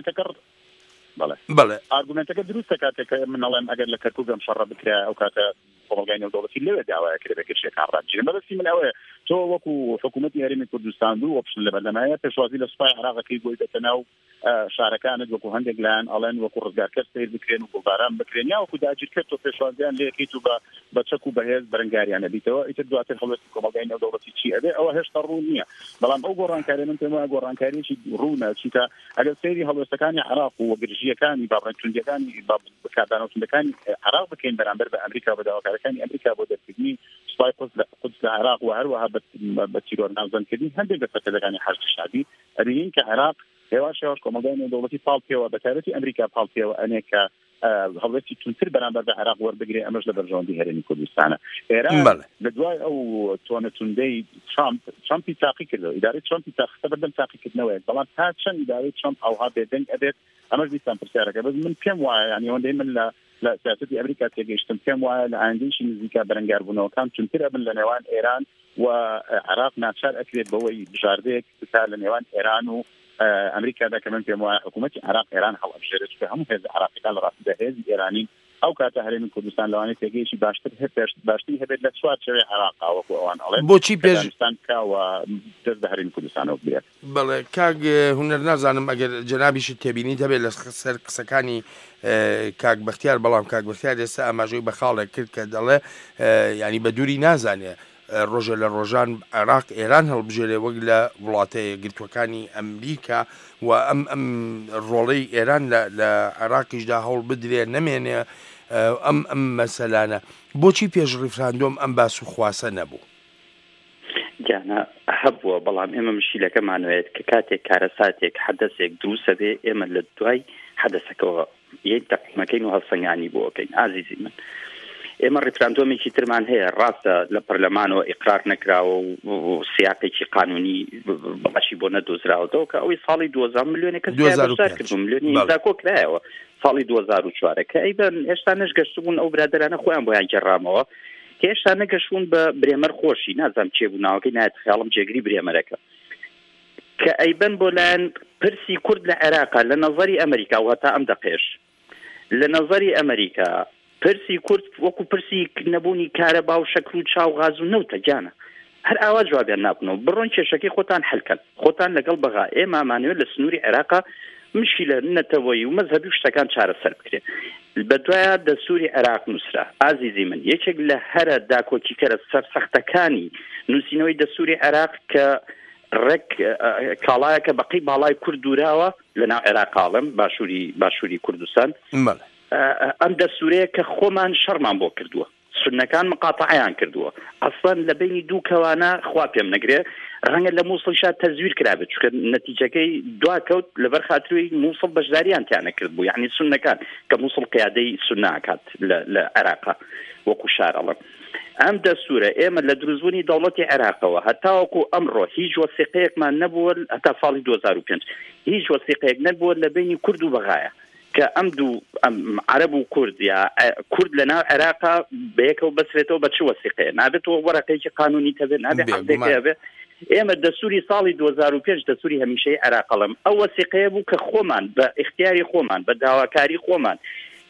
بەڵێ بەڵێ ئارگومنتەکە دروستە کاتێک من ئەڵێم ئەگەر لە کەرکووک ئەم شەڕە بکرا ئەو کاتە کۆمەلگای نێودەوڵەتی لەوێ داوایە کرێ بە گرژیەکان ڕابگیرن بەدەستی من ئەوەیە تۆ وەکو حکوومەتی هەرێمی کوردستان بوو ئۆپشن لە بەردەمایە پێشوازی لە سوپای عێراقەکەی بۆی بێتە ناو شارەکانت وەکو هەندێک لایەن ئەڵێن وەکو ڕزگارکەر سیر بکرێن و گوڵباران بکرێن یا وەکو داگیرکرد تۆ پێشوازیان لێکیت و بە چەک و بەهێز بەرەنگاریانە بیتەوە ئیتر دواتر هەڵوێستی کۆمەلگای نێودەوڵەتی چی ئەبێ ئەوە هێشتا ڕوو نییە بەڵام ئەو گۆڕانکاری من پێم وایە گۆڕانکاریەکی ڕوونە چیکە ئەگەر سەیری هەڵوێستەکانی عێراق و گرژیەکانی بابڕێنتوندەکانی بەکاردانەوتندەکانی عێراق بکەین بەرامبەر بە ئەمریکا بە داواکارەکانی ئەمریکا بۆ دەرکردنی سوپای قودس لە عێراق و هەروەها بە تیرۆر ناوزەندکردنی هەندێک دەسەکردەکانی حەرکی شعبی ئەبینین کە عێراق هێواش هێواش کۆمەلگای نێودەوڵەتی پاڵ پێوە بە تایبەتی ئەمریکا پاڵ پێوە ئەنێ کە هەڵوێستی تونتر بەرامبەر بە عێراق وەربگرێ ئەمەش لە بەرژەوەندی هەرێمی کوردستانە ئێران لە دوای ئەو تۆنەتوندەی ترامپ ترامپی تاقی کردەوە ئیدارەی ترامپی تاقیکردە بەردەم تاقیکردنەوەیە بەڵام تا چەند ئیدارەی ترامپ ئەوها بێدەنگ ئەبێت ئەمەش دیسان پرسیارەکە بەس من پێم وایە یعنی ئەوەندەی من لە لە سیاسەتی ئەمریکا تێگەیشتم پێم وایە لە ئایندەیشی نزیکا بەرەنگاربوونەوەکان چونتر ئەبن لە نێوان ئێران و عێراق ناچار ئەکرێت بەوەی بژاردەیەک بکا لە نێوان ئێران و ئەمریکادا کە من پێم وایە حکوومەتی عێراق ئێران هەڵەبژێرێت کە هەموو هێز عێراقیەکان لە ڕاستیدا هێزی ئێرانی ئەو کاتە هەرێمی کوردستان لەوانەیە تێگەیشی باشتر باشتری هەبێت لە چوار چێوەی عێراقا وەکو ئەوان ئەڵێن بۆچی پێشستان کاوە دەست بە هەرێمی کوردستانەوە بێت بەڵێ کاک هونەر نازانم ئەگەر جەنابیش تێبینی دەبێت لە سەر قسەکانی کاک بەختیار بەڵام کاک بەختیار ئێستا ئاماژەی بە خاڵێک کرد کە دەڵێ ینی بە دووری نازانێ ڕۆژە لە ڕۆژان عێراق ئێران هەڵبژێرێ وەک لە وڵاتە یەکگرتوەکانی ئەمریکا و ئەم ئەم ڕۆڵەی ئێران لە عێراقیشدا هەوڵ بدرێ نەمێنێ ئەم ئەم مەسەلانە بۆچی پێش ڕیفراندۆم ئەم باس و خواسە نەبوو جانا هەبووە بەڵام ئێمە مشیلەکەمانوێت کە کاتێک کارەساتێک حەدەسێک دروستە بێ ئێمە لە دوای حەدەسەکەەوە یەک تەقیمەکەین و هەڵسەنگانی بۆکەین ئازیزی من ئێمە ڕیفراندۆمێکی ترمان هەیە ڕاستە لە پەرلەمانەوە ئیقرار نەکراوە و سیاقێکی قانونی باشی بۆ نەدۆزراوەتەوە کە ئەوەی ساڵی دوو هەزار ملیۆنێک کەس کردو ملیۆنی ئیمزاکۆ کرایەوە ساڵی دوو هەزار و چوار کە ئەیبەن هێشتا نەشگەشتبوون ئەو برادەرانە خۆیان بۆیان گەڕامەوە کە هێشتا نەگەشتبوون بە برێمەر خۆشی نازانم چێبوو ناوەکەی نایەت خەیاڵم جێگری برێمەرەکە کە ئەیبەن بۆ لایەن پرسی کورد لە عێراقا لە نەزەری ئەمریکا و هەتا ئەم دەقێش لە نەزەری ئەمریکا پرسی کورد وەکو پرسی نەبوونی کارەبا و شەکر و چاو غاز و نەوتە گیانە هەر ئاوا جوابیان نابنەوە بڕۆن کێشەکەی خۆتان حەلکەن خۆتان لەگەڵ بەغا ئێمە ئەمانوێت لە سنووری عێراقا مشکلە نەتەوەیی و مەذهەبی و شتەکان چارەسەر بکرێت بەدوایە دەستوری عێراق نووسرا ئازیزی من یەکێک لە هەرە داکۆکیکەرە سەرسەختەکانی نووسینەوەی دەستوری عێراق کە ڕێک کاڵایەکە بەقی باڵای کورد دووراوە لەناو عێراقاڵم باشووری باشووری کوردستان ئەم دەستورەیە کە خۆمان شەڕمان بۆ کردووە سنەکان مقاتەعیان کردووە ئەسڵەن لە بینی دوو کەوانە خوا پێم نەگرێ ڕەنگە لە مووسڵیشا تەزویر کرابێت چونکە نەتیجەکەی دواکەوت لەبەر خاتروی مووسڵ بەشداریان تیانە کرد بوو یعنی سنەکان کە مووسڵ قیادەی سناکات لە عێراقا وەکو شارەڵم ئەم دەستورە ئێمە لە دروستبوونی دەوڵەتی عێراقەوە هەتاوەکو ئەمڕۆ هیچ وەسیقەیەکمان نەبووە هەتا ساڵی دوو هەزار و پێنج هیچ وەسیقەیەک نەبووە لە بینی کورد و بەغایە کە ئەم دوو عەرەب و کورد یا کورد لەناو عێراقا بەیەکەوە بەسرێتەوە بە چ وەسیقەیە نابێتەوە وەرەقەیەکی قانونی تەبێت نابێت عەقدێکی هەبێت ئێمە دەستوری ساڵی دوو هەزار و پێنج دەستوری هەمیشەی عێراقەڵم ئەو وەسیقەیە بوو کە خۆمان بە اختیاری خۆمان بە داواکاری خۆمان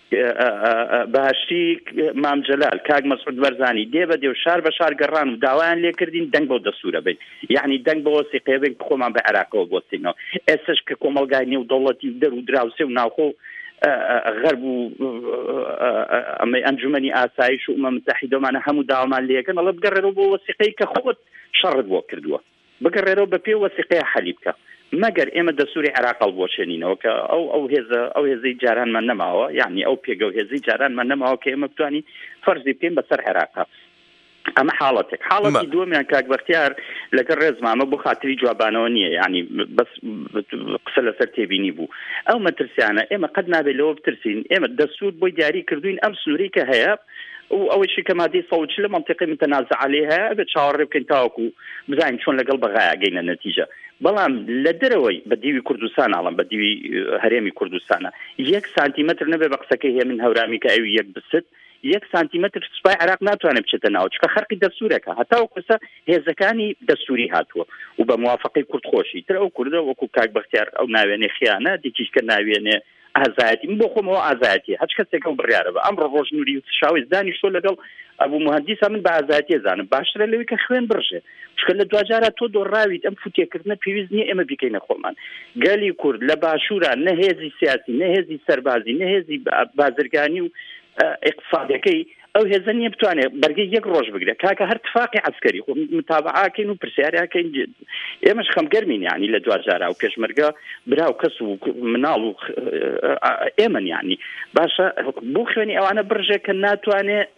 باشی مام جەلال کاک مەسعود بەرزانی دێ بە دێ و شار بە شار گەڕان و داوایان لێ کردین دەنگ بەو دەستورە بین یعنی دەنگ بە وەسیقەیە بین خۆمان بە عێراقەوە بۆستینەوە ئێستش کە کۆمەلگای نێو دەوڵەتی دەر و دراوسێ و ناوخۆ غەرب و ئەمەی ئەنجومەنی ئاسایش و ئومەم متحیدەمانە هەموو داوامان لێەکەن ئەڵە بگەڕێرەوە بۆ وەسیقەی کە خۆت شەڕت بۆ کردووە بگەڕێرەوە بە پێ وەسیقەیە حەلی بکە مەگەر ئێمە دەسووری عێراق هەڵبۆشێنینەوە کە ئەو ئەو هێزە ئەو هێزەی جارانمان نەماوە یعنی ئەو پێگە و هێزەی جارانمان نەماوە کە ئێمە بتوانین فەرزی بکەین بەسەر عێراقا ئەمە حاڵەتێک حاڵەتی دووەمیان کاک بەختیار لەگەڵ ڕێزمامە بۆ خاتری جوابانەوە نییە ینی بەس قسە لەسەر تێبینی بوو ئەو مەترسیانە ئێمە قەت نابێت لەوە بترسین ئێمە دەسوود بۆی دیاری کردوین ئەم سنووری کە هەیە و ئەوەی کە مادەی سەوت لە منطقەی متەنازع عەلەیها هەیە بێت چاوەڕێ بکەین تاوەکو بزانین چۆن لەگەڵ بەغایە گەینە نەتیجە بەڵام لە دەرەوەی بە دیوی کوردستان ئاڵم بە دیوی هەرێمی کوردستانە یەک سانتیمەتر نەبێ بە قسەکەی هەیە من هەورامی کە ئەوی یەک بست یەک سانتیمەتر سوپای عێراق ناتوانێت بچێتە ناو چکە خەرقی دەستورەکە هەتا وەکوسە هێزەکانی دەستوری هاتووە و بە موافقەی کورتخۆشی تر ئەو کوردە وەکو کاک بەختیار ئەو ناوێنێ خیانە دیکیشکە ناوێنێ ئازایەتی من بۆ خۆمەوە ئازایەتی هەچ کەسێکە بڕیارە بە ئەمڕۆ ڕۆژنووری و شاوی دانیشتۆ لەگەڵ ئەبوو مهندیسە من بە ئازایەتی زانم باشترە لەوەی کە خوێن بڕژێ چکە لە دوجارە تۆ دۆڕاویت ئەم فوتێکردنە پێویست نییە ئێمە بیکەینە خۆمان گەلی کورد لە باشوورە نە هێزی سیاسی نە هێزی سەربازی نە هێزی بازرگانی و اقتصادەکەی ئەو هێزە نیە بتوانێت بەرگەی یەک ڕۆژ بگرێت کاکە هەر تفاقی عسکەری خۆ متابعاکەین و پرسیاریاکەین ئێمەش خەمگەرمین یعنی لە دوجارە و پێشمەرگە براو کەس و مناڵ و ئێمە یعنی باشە بۆ خوێنی ئەوانە بڕژێ کە ناتوانێت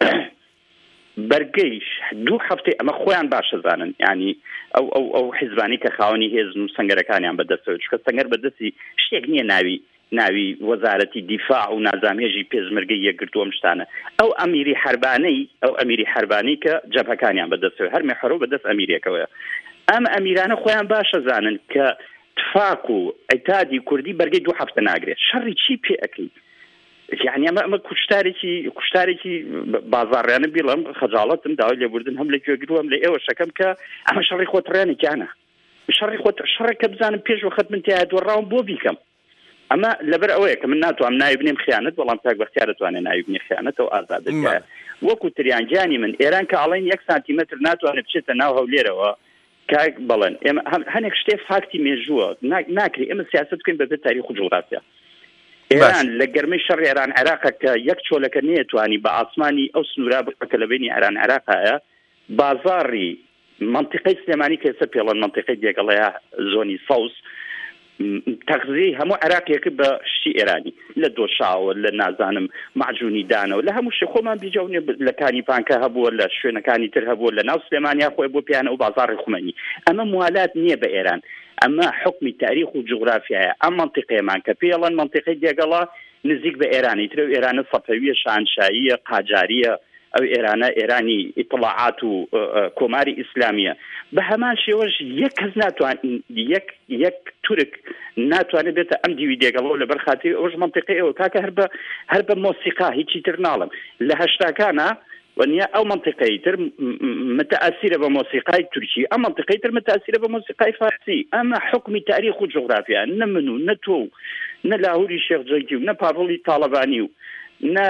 بەرگەیش دوو هەفتەی ئەمە خۆیان باشە زانن ینی ئەو ئەو ئەو حیزبانی کە خاوەنی هێزن و سەنگەرەکانیان بەدەستەوە چکە سەنگەر بەدەستی شتێک نییە ناوی ناوی وەزارەتی دیفاع و نازامێژی پێشمەرگەی یەکگرتووە شتانە ئەو ئەمیری حربانەی ئەو ئەمیری حربانی کە جەبهەکانیان بەدەستەوە هەر مێحەرۆ بەدەست ئەمیرێکەوەیە ئەم ئەمیرانە خۆیان باشە زانن کە تفاق و ئەیتادی کوردی بەرگەی دوو هەفتە ناگرێت شەڕی چی پێ ئەەکەی یعنی ئەمە ئەمە کوشتارێکی کوشتارێکی بازاڕیانە بیڵم خەجاڵەتم داوای لێبوردن هەم لە گوێگرو هەم لە ئێوە شەکەم کە ئەمە شەڕی خۆتڕیانێکیانە شەڕی خۆت شەڕێکە بزانم پێش وەخت من تیا دووەڕاوم بۆ بیکەم ئەمە لەبەر ئەوەیە کە من ناتوانم ناوی بنێم خیانەت بەڵام کاک بەختیار دەتوانێت ناوی بنێ خیانەتەوە ئازادە وەکو تریانجانی من ئێران کە ئاڵێن یەک سانتیمەتر ناتوانێت بچێتە ناو هەولێرەوە کاک بەڵێن ئێمە هەنێک شتێ فاکتی مێژووە ناکری ئێمە سیاست بکەین بەبێ تاریخ و جوغرافیا ئێران لە گەرمەی شەڕی ئێران عێراقە کە یەک چۆلەکە نەیەتوانی بە ئاسمانی ئەو سنوورا بکە لە بینی ئێران عێراقایە بازاڕی منطقەی سلێمانی کە ئێستا پێڵەن منطقەی دێگەڵەیە زۆنی سەوس تەغزیەی هەموو عێراقیەکە بە شتی ئێرانی لە دۆشاوە لە نازانم معجونی دانەوە لە هەموو شێ خۆمان بیجەونێ لە کانیپانکە هەبووە لە شوێنەکانی تر هەبووە لە ناو سلێمانیا خۆی بۆ پیانە و بازاڕی خومەنی ئەمە موالات نییە بە ئێران ئەمە حکمی تاریخ و جغرافیایە ئەم منطقەیەمان کە پێڵەن منطقەی دێگەڵا نزیک بە ئێرانی ترە و ئێرانە سەفەویە شانشاییە قاجاریە ئەو ئێرانە ئێرانی ئیطلاعات و کۆماری ئیسلامیە بە هەمان شێوەش یەک کەس ناتوان یەک یەک تورک ناتوانێت بێتە ئەم دیوی دێگەڵەوە لەبەر خاتری ئەوش منطقەی ئەوە کاکە هەر بە هەر بە مۆسیقا هیچی تر ناڵم لە هەشتاکانە ونیا ئەو منطقەی تر متأثرة بموسيقى تركي أما منطقة تر متأثرة بموسيقى فارسي أما حكم تاريخ وجغرافيا نمنو نتو نلاهوري الشيخ زيدي نبابولي طالباني نا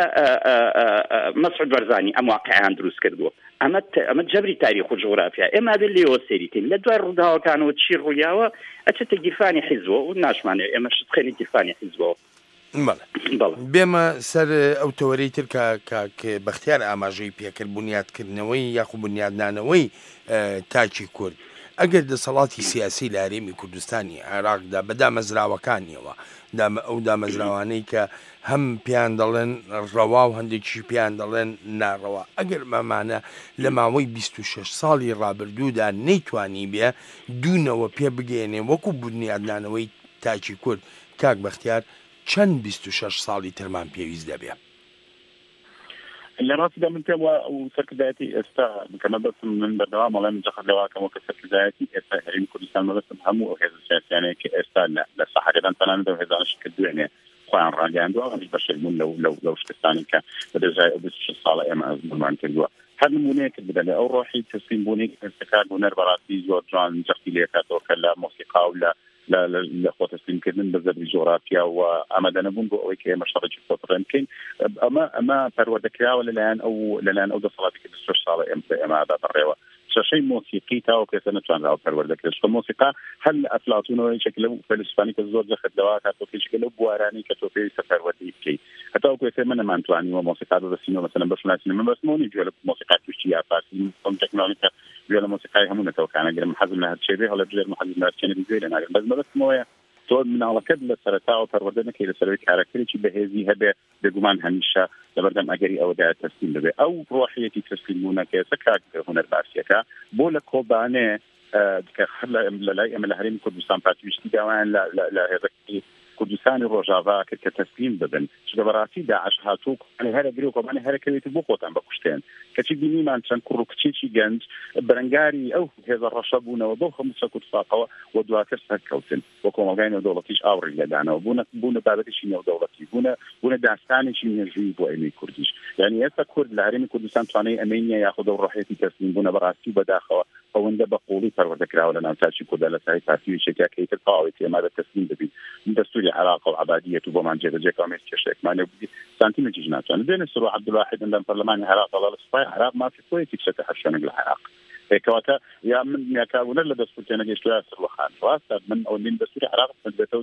مسعود برزاني أم واقعان دروس كردو أما أما جبري تاريخ وجغرافيا إما هذا اللي هو سيرتين لدوا الردها كانوا تشير وياوا أتتجفاني حزبه والناش معناه إما شتخيني تجفاني حزبه بێمە سەر ئەو تەوەرەی تر کە بەختیار ئاماژەی پێکرد بنیادکردنەوەی یاخو بنیادنانەوەی تاکی کورد ئەگەر دەسەڵاتی سیاسی لە هەرێمی کوردستانی عێراقدا بە دامەزراوەکانیەوە ئەو دامەزراوانەی کە هەم پیان دەڵێن ڕەوا و هەندێکی پیان دەڵێن ناڕەوا ئەگەر مەمانە لە ماوەی بیست و شەش ساڵی ڕابردوودا نەیتوانی بێ دوونەوە پێ بگەێنێ وەکو بنیادنانەوەی تاکی کورد کاک بەختیار چەند بیست و شەش ساڵی ترمان پێویست دەبێ لە ڕاستیدا من پێم وایە ئەو سەرکردایەتی ئێستا کەمە بەسم من بەردەوام ئەڵێم جەخت لەواکەمەوە کە سەرکردایەتی ئێستا هەرێمی کوردستان مەبەستم هەموو ئەو هێزە سیاسیانەیە کە ئێستا لە سەحەرەدان تەنانەت ئەو هێزانەش کردوێنێ خۆیان ڕاگەیاندووە ئەوانیش بەشێکبوون لەو لەو لەو شتستانی کە بەدەژای ئەو بیست و شەش ساڵە ئێمە ئەزمونمان کردووە هەر نمونەیەکت بدە لە ئەو ڕۆحی تەسلیم بوونی ئێستاکار هونەر بەڕاستی زۆر جوان جەختی لێکاتەوە کە لە مۆسیقا و لە لە خۆ تەسلیمکردن بە زەربی جۆرافیا و ئامادەنەبوون بۆ ئەوەی کە ئێمە شەڕێکی خۆتڕێن بکەین ئەمە ئەمە پەروەردەکراوە لەلایەن ئەو لەلایەن ئەو دەسەڵاتی کە بیست و شەش ساڵە ئێمە ئێمە ئادا بەڕێوە شەشەی مۆسیقی تاوە کەسە نتوانراوە پەروەردەکرێت چکە مۆسیقا هەر لە ئەفلاتونەوەی شکل لەو فەیلسوفانی کە زۆر جەخەتەوە تا تۆپێکە لەو بوارانی کە تۆ پێویستە پەروەردەی بکەیت هەتا وەکو ئێستا من نەمانتوانیوە مۆسیقا بەسینەوە مەسەلەن بەشناسی من بەسمەوەی گوێ لە مۆسیقا توشتی یا فارسی کۆم تەکنۆلۆژیکە گوێ لە مۆسیقای هەموو نەتەوەکانە گەرم حەزم لە هەرچێ بێ هەڵە بژێر حەزم لە هەرچێنێ گوێ لە ناگرم بەس مەبەستمەوەیە تۆ مناڵەکەت لە سەرەتاوە پەروەردە نەکەی لەسەرەوەی کارەکتێکی بەهێزی هەبێ بێگومان هەمیشە لەبەردەم ئەگەری ئەوەدا تەسلیم ببێ ئەو ڕۆحیەتی تەسلیمبوونەکە ئێستا کاک هونەرباسیەکە بۆ لە کۆبانێ کە لە لای ئێمە لە هەرێمی کوردستان پاتویشتی داوایان لە هێزەکەی کوردستانی ڕۆژاوا کرد کە تەسلیم ببن چکە بەڕاستی داعش هاتوو هەرەگری و کۆبانێ هەرەکەوێت بۆ خۆتان بکوشتێن کەچی بینیمان چەند کوڕ و کچێکی گەنج بەرەنگاری ئەو هێزە ڕەشە بوونەوە بۆ خەموو چەک و تفاقەوە و دواتر سەرکەوتن بۆ کۆمەلگای نێودەوڵەتیش ئاوڕی لەدانەوە بوونە بوونە بابەتێکی نێودەوڵەتی بوونە بوونە داستانێکی مێژووی بۆ ئەمەی کوردیش یعنی ئێستا کورد لە هەرێمی کوردستان توانای ئەمەی نییە یاخود ئەو ڕۆحیەتی تەسلیم بوونە بەڕاستی بەداخەوە ئەوەندە بەقوڵی پەروەردەکراوە لە ناوچارکی کوردا لە سای پارتیویشێکا کەیتر تەواوی تێمارە تەسلیم ببین دەستوری عێراق و عەبادیەت و بۆمان جێبەجێکەوە مێست کێشەیەکمانێ بووی سانتیمێکیش ناتوانێت بێنە سروع عەبدولواحید ئەندام پەرلەمانی عێراق لە سوپای عێراق مافی خۆیەتی کچەکە هەرشوێنێک لە عێراق کەواتە یا من میاکاربوونەر لە دەستور تێنەگەیشتووە سروخان ڕاستە من ئەوەندین دەستوری عێراق دەبێتەوە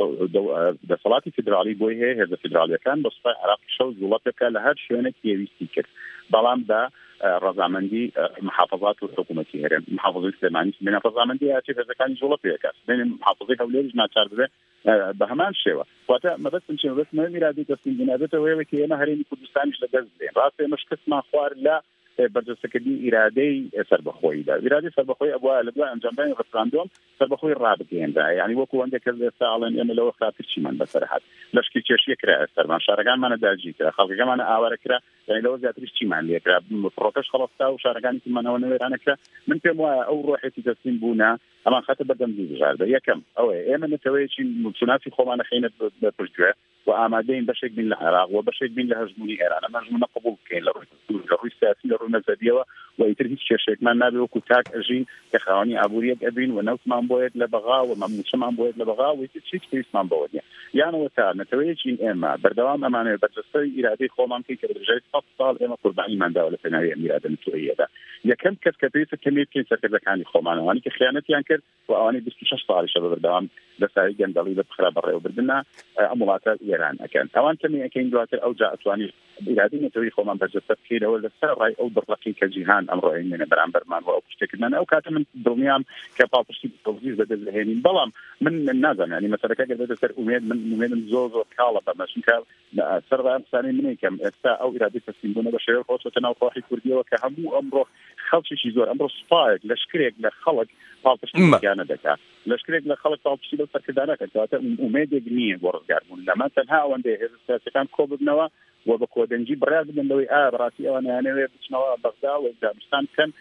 دەسەڵاتی فیدرالی بۆی هەیە هێزە فیدرالیەکان بە سوپای عێراق شەو وڵاتەکە لە هەر شوێنێک پێویستی کرد بەڵام بە ڕەزامەندی محافظات و حکوومەتی هەرێم محافظەی سلێمانی بین ڕەزامەندی هاتی هێزەکانی وڵاتەکە بین محافظەی هەولێریش ناچار ببێ بە هەمان شێوە واتە مەبەستم چێ مەبەستمە میرادی تەسلیمبوونەبێتەوە هەیە کە ئێمە هەرێمی کوردستانیش لەدەست دێن ڕاستە ئێمە شکستمان خوارد لە بەرجەستەکردنی ئیرادەی سەربەخۆییدا ئیرادەی سەربەخۆی ئەوە لە دوای ئەنجامدانی ڕفراندۆم سەربەخۆی ڕابگەێنرا یعنی وەکو ئەوەندێک کەس ئێستا ئاڵێن ئێمە لەوە خاتر چیمان بەسەر هات لەشکی کێشیە کرا سەرمان شارەکانمانە داگیر کرا خەڵکەکەمانە ئاوارە کرا یعنی لەوە زیاتریش چیمان لێ کرا فڕۆکەش خەڵەستا و شارەکانی تیمانەوە نوێرانە کرا من پێم وایە ئەو ڕۆحێتی تەسلیم بوونە ئەمان خەتە بەردەم بژاردە یەکەم ئەوەیە ئێمە نەتەوەیەکی چوناتی خۆمانە خەینە بەپشتگوێ و ئامادەین بەشێک بین لە عێراق و بەشێک بین لە هەژمونی ئێران ئەمە هەژمونە قبوڵ بکەین لە ڕووی سیاسی لە ڕووی مەزهبیەوە و ئیتر هیچ کێشێکمان نابێ وەکو تاک ئەژین کە خاوەنی ئابووریەک ئەبین و نەوتمان بۆیەت لە بەغا و مەموچەمان بۆیەت لە بەغا و هیچ پێویستمان بەوە نیە یانەوە تا نەتەوەیەکی ئێمە بەردەوام ئەمانەوێت بەرجەستەی ئیرادەی خۆمان بکەین کە بەدرێژای سەد ساڵ ئێمە قوربانیمان داوە لە پێناوی ئەم ئیرادە نەتەوەییەدا یەکەم کەس کە پێویستە کەمێ بکەین سەرکردەکانی خۆمانەوانی کە خیانەتیان کرد و ئەوانەی بیست و شەش ساڵیشە بەردەوام لەساری گەندەڵی لە بخرا بەڕێوەبردنە ئەم وڵاتە ئێران ئەکەن ئەوان کەمی ئەکەین دواتر ئەو جا ئەتوانی ئیرادەی نەتەوەیی خۆمان بەرجەستە بکەینەوە لەسەر ڕای ئەو دڕەقی کە جیهان ئەمڕۆ ئەینێنە بەرامبەرمان و ئەو پشتێکردمان ئەو کاتە من دڵنیام کە پاڵپشتی تەوزیز بەدەست دەهێنین بەڵام من نازانم ینی مەسەلەکە گەر بێتە سەر ئومێد من ئومێدم زۆر زۆر کاڵە بەمە چونکە سەر ڕای ئەم قسانەی من یەکەم ئێستا ئەو ئیرادەی تەسلیمبوونە بە شێوەیەک خۆچۆتە ناو فڕۆحی کوردیەوە کە هەموو ئەمڕۆ خەڵکیشی زۆر ئەمڕۆ سوپایەک لەشکرێک لە خەڵک پاڵپشتیانە دەکات لەشکرێک لە خەڵک پاڵپشتی لەو سەرکردانەکە کەواتە ئومێدێک نییە بۆ ڕزگاربوون لەمە تەنها ئەوەندەیە هێز سیاسیەکان کۆ ببنەوە و بە کۆدەنجی بڕیار بدەن لەوەی ئا بەڕاستی ئەوانیانەوێت بچنەوە بەغدا و دابستان بکەن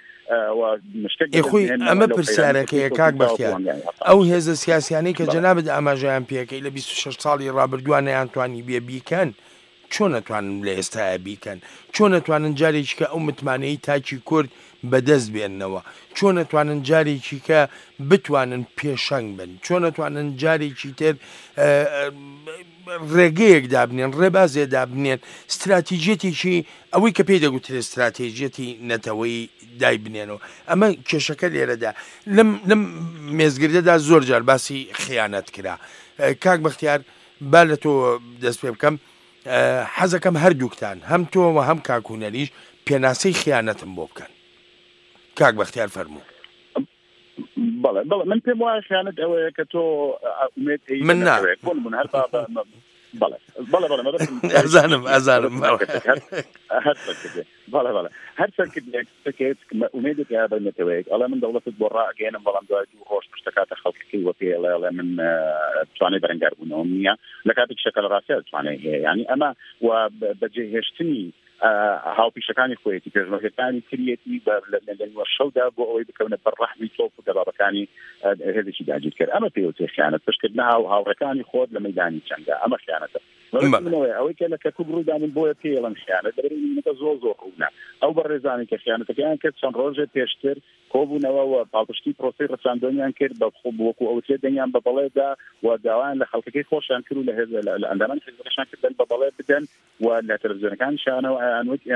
خۆی ئەمە پرسیارەکەیە کاک بەختیار ئەو هێزە سیاسیانەی کە جەنابەت ئاماژەیان پێکەی لە بیست و شەش ساڵی ڕابردووانەیان توانی بێ بیکەن چۆن نەتوانن لە ئێستاە بیکەن چۆن نەتوانن جارێکی کە ئەو متمانەی تاکی کورد بەدەست بێننەوە چۆن نەتوانن جارێکی کە بتوانن پێشەنگ بن چۆن نەتوانن جارێکی تر ڕێگەیەک دابنێن ڕێبازێ دابنێن استراتیژێتێکی ئەوەی کە پێی دەگوترێت استراتیژێتی نەتەوەی دای بنێنەوە ئەمە کێشەکە لێرەدا لەم مێزگردەدا زۆر جار باسی خیانەت کرا کاک بەختیار با لە تۆ دەست پێ بکەم حەزەکەم هەردووکتان هەم تۆ و هەم کاکوونەریش پێناسەی خیانەتم بۆ بکەن کاک بەختیار فەرموو بەڵێ بەڵێ من پێم وایە خیانەت ئەوەیە کە تۆ ئومێد من ناوێت من هەر بەڵێ بەڵێ بەڵێ ئەزانم ئەزانم بەڵێ بەڵێ هەر سەرکردێک ئومێدێک یا بەنێتەوەیەک ئەڵێ من دەوڵەتت بۆ ڕاگەێنم بەڵام دوای دوو ڕۆژ پشتەکاتە خەڵکەکەی وە پێڵێ ئەڵێ من توانێ بەرەنگاربوونەوە نییە لە کاتێک شەکە لە ڕاستیە توانێ هەیە ینی ئەمە و بەجێهێشتنی هاوپیشەکانی خۆیەتی پێشمەرگەکانی کریەتی لەنیوە شەودا بۆ ئەوەی بکەونە بەڕەحمی تۆپ و دەبابەکانی هێزێکی داگیر کرد ئەمە پێوتێ خیانەت پشتکردن هاوڕەکانی خۆت لە مەیدانی جەنگا ئەمە خیانەتە ئەوەی کە لە کەکوب ڕوودانین بۆیە پێڵەن خیانەت دەبێتە زۆر زۆر ڕوونا ئەو بەڕێزانی کە خیانەتەکەیان کرد چەند ڕۆژێ پێشتر کۆبوونەوە و پاڵپشتی پرۆسی ڕەچاندۆنیان کرد بە خۆ وەکو ئەوتێ دەنگیان بە بەڵێدا و داوایان لە خەڵکەکەی خۆشیان کرد و لە هێز لە ئەندامان حیزبەکەشان کردن بە بەڵێ بدەن و لە تەلەڤیزیۆنەکانیشانەوە ئەیانوت ئێمە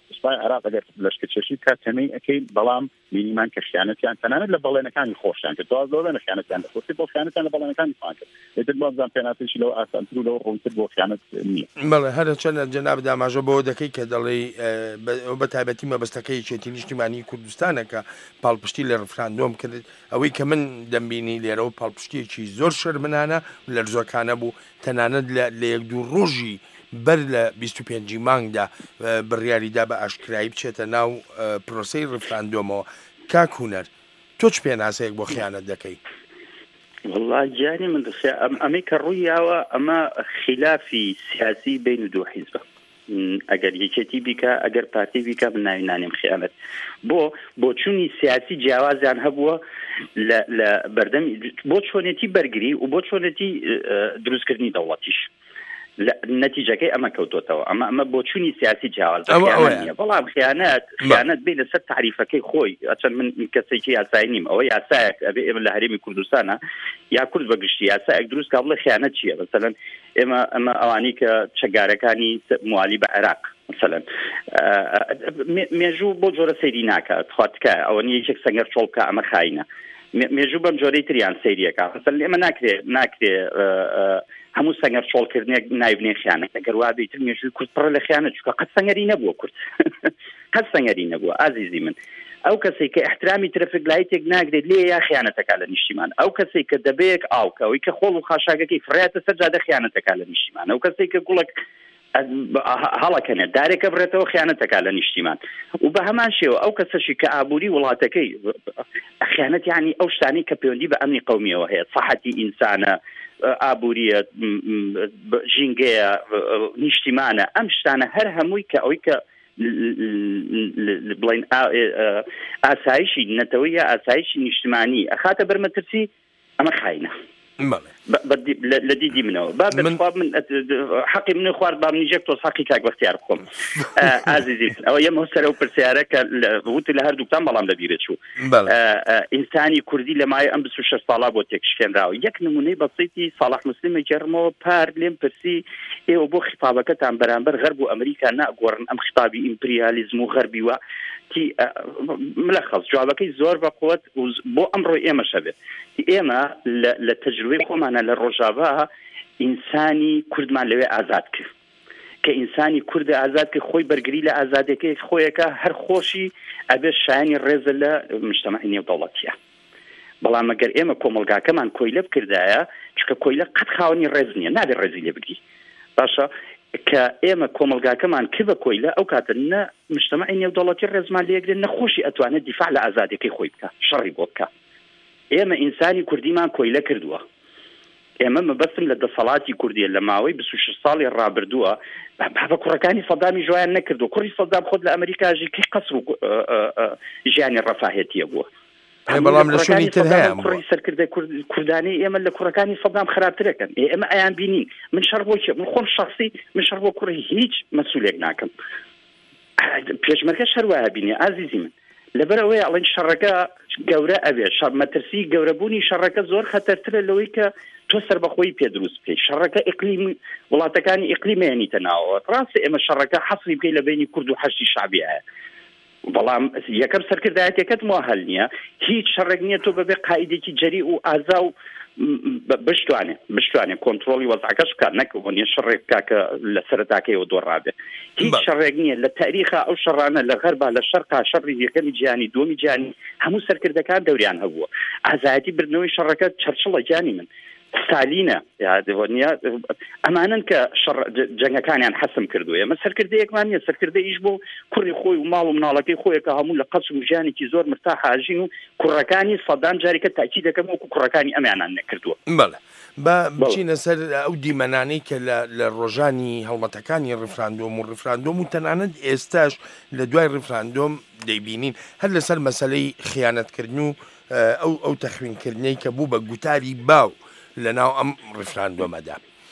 سوپای عراق ئەگەر لەشکرچێشی کات تەمەی ئەەکەی بەڵام بینیمان کە خیانەتیان تەنانەت لە بەڵێنەکانی خۆشیان کرد دوازدە خیانەتیان دەخۆتی بۆ خیانەتیان لە بەڵێنەکانی خۆیان کرد لێتر بازان پێناسیشی لەوە ئاسانتر و لەوە ڕوونتر بۆ خیانەت نییە. بەڵێ هەرە چەند جەناب داماژە بۆ دەکەی کە دەڵێ بە تایبەتی مەبەستەکەی چێتی نیشتیمانی کوردستانەکە پاڵپشتی لە ڕفراندۆم کرد ئەوەی کە من دەمبینی لێرەوە پاڵپشتیەکی زۆر شەرمنانە لە ڕزۆکانە بوو تەنانەت لە یەک دوو ڕۆژی بەر لە بیست و پێنجی مانگدا بڕیاریدا بە ئاشکرایی بچێتە ناو پرۆسەی ڕفراندۆمەوە. کاک هونەر تۆ چ پێناسەیەک بۆ خیانەت دەکەی؟ والله جاري من أمي كروية أما خلافي سياسي بين دو حزب اگر یەکێتی بیکە ئەگەر پارتی بیکە من ناوی نانێم خیانەت بۆ بۆ چوونی سیاسی جیاوازیان هەبووە لە بەردەم بۆ چۆنێتی بەرگری و بۆ چۆنێتی دروستکردنی دەوڵەتیش نەتیجەکەی ئەمە کەوتۆتەوە ئەمە ئەمە بۆ چوونی سیاسی جیاواز بەڵام خیانەت خیانەت بینە سەر تعریفەکەی خۆی ئەچەند من کەسێکی یاسایی نیم ئەوە یاسایەک ئەبێ ئێمە لە هەرێمی کوردستانە یا کورد بەگشتی یاسایەک دروست کا بڵێ خیانەت چییە مثلەن ئێمە ئەمە ئەوانەی کە چەگارەکانی موالی بە عێراق مثلەن مێژوو بۆ جۆرە سەیری ناکات خواتکە ئەوە نیە یەکێک سەنگەر چۆڵ بکە ئەمە خاینە مێژوو بەم جۆرەی تریان سەیریەکە مثلەن ئێمە ناکرێ ناکرێ هەموو سەنگەر چۆڵکردنێک نایبنێ خیانەت ئەگەر وا بیتر مێژووی کورد پڕە لە خیانەت چووکە قەت سەنگەری نەبووە کورد قەت سەنگەری نەبووە ئازیزی من ئەو کەسێک کە احترامی ترەفیکلایتێک ناگرێت لێ یا خیانەتەکە لە نیشتیمان ئەو کەسێک کە دەبەیەک ئاوکەوەی کە خۆڵ و خاشاگەکەی فڕاتە سەر جادە خیانەتەکە لە نیشتیمان ئەو کەسێک کە گوڵک هەڵەکەنێت دارێکە بڕێتەوە خیانەتەکە لە نیشتیمان و بە هەمان شێوە ئەو کەسەشی کە ئابووری وڵاتەکەی خیانەت یعنی ئەو شتانی کە پەیوەندی بە ئەمنی قەومیەوە هەیە سەحەتی ئینسانە ئابووریە ژینگەیە نیشتیمانە ئەم شتانە هەر هەمووی کە ئەوەی کە بڵین ئاسایشی نەتەوەی یا ئاسایشی نیشتیمانی ئەخاتە بەرمەترسی ئەمە خاینە لە دیدی منەوە با من حەقی من خوارد با منیژێک تۆز حەقی کاک بەختیار بخۆم ئازیزی ئەوە یەمە سەرەوە پرسیارە کە وتی لە هەردووکتان بەڵام لەبیرێت چوو ئینسانی کوردی لە مایە ئەم بیست و شەش ساڵا بۆ تێکشکێنراوە یەک نمونەی بەسیتی ساڵح مسلمی جەرمەوە پار لێم پرسی ئێوە بۆ خیتابەکەتان بەرامبەر غەرب و ئەمریکا ناگۆڕن ئەم خیتابی ئیمپریالیزم و غەربی وە ملخص جوابەکەی زۆر بەقوت بۆ ئەمڕۆی ئێمە شەبێت ئێمە لە تەجروبەی خۆمانە لە ڕۆژاوا ئینسانی کوردمان لەوێ ئازاد کرد کە ئینسانی کوردە ئازاد کرد خۆی بەرگری لە ئازادەکەی خۆیەکە هەر خۆشی ئەبێ شایانی ڕێزە لە مجتەمەعی نێودەوڵەتیە بەڵام ئەگەر ئێمە کۆمەلگاکەمان کۆیلە بکردایە چکە کۆیلە قەت خاوەنی ڕێز نییە نابێت ڕێزی لێ بگری باشە کە ئێمە کۆمەلگاکەمان کردە کۆیلە ئەو کاتە نە مجتەمەعی نێودەوڵەتی ڕێزمان لێگرێت نەخۆشی ئەتوانێت دیفاع لە ئازادەکەی خۆی بکە شەڕی بۆ بکە ئێمە ئینسانی کوردیمان کۆیلە کردووە ئێمە مەبەستم لە دەسەڵاتی کوردیە لە ماوەی بیست و شەش ساڵی ڕابردووە بە کوڕەکانی سەدامی ژۆیان نەکردو کوڕی سەدام خۆت لە ئەمریکاژی کەی قەسر و ژیانی ڕەفاهێتیە بووە بەڵام لە شوێنی تر هەیە کوڕی سەرکردە کوردانی ئێمە لە کوڕەکانی سەدام خراپترەکەن ئێمە ئەیان بینین من شەڕ بۆ من خۆم شخصی من شەڕ بۆ کوڕی هیچ مەسئولێک ناکەم پێشمەرگە شەر وایە بینی ئازیزی من لەبەرەوەی ئەڵێن شەڕەکە گەورە ئەوێ مەترسی گەورەبوونی شەڕەکە زۆر خەتەرترە لەوەی کە تۆ سەربەخۆی پێ دروست بکەی شەڕەکە ئیقلیم وڵاتەکانی ئیقلیمێنیتە ناوەوە ڕاستە ئێمە شەڕەکە حەسری بکەی لە بینی کورد و حەشتی شعبی هەیە بەڵام یەکەم سەرکردایەتێکت وا هەل نییە هیچ شەڕێک نییە تۆ بەبێ قاعدێکی جەری و ئازا و بشتوانێ بشتوانێ کۆنتترۆلی وەزعەکەش بکات نەکەوە شەڕێک کاکە لە سەرەتاکەیەوە دۆڕابێت هیچ شەڕێک نییە لە تاریخا ئەو شەڕانە لە غەربا لە شەرقا شەڕی یەکەمی جیهانی دووەمی جیهانی هەموو سەرکردەکان دەوریان هەبووە ئازادی بردنەوەی شەڕەکە چەرچڵە جانی من ستالینە یادوانیا ئەمانن کە جەنگەکانیان حەسم کردووە ئەمە سەرکردەیەکمان نیە سەرکردەیش بۆ کوڕی خۆی و ماڵ و مناڵەکەی خۆیەکە هەموو لە قەچ و ژیانێکی زۆر مرتاح ئاژین و کوڕەکانی سەدام جارێکە تاکی دەکەم وەکو کوڕەکانی ئەمیانان نەکردووە بەڵێ با بچینە سەر ئەو دیمەنانەی کە لە ڕۆژانی هەوڵەتەکانی ڕفراندۆم و ڕفراندۆم و تەنانەت ئێستاش لە دوای ڕفراندۆم دەیبینین هەر لەسەر مەسەلەی خیانەتکردن و ئەو ئەو تەخوینکردنەی کە بوو بە گوتاری باو لە ناو ئەم ڕفراندۆمەدا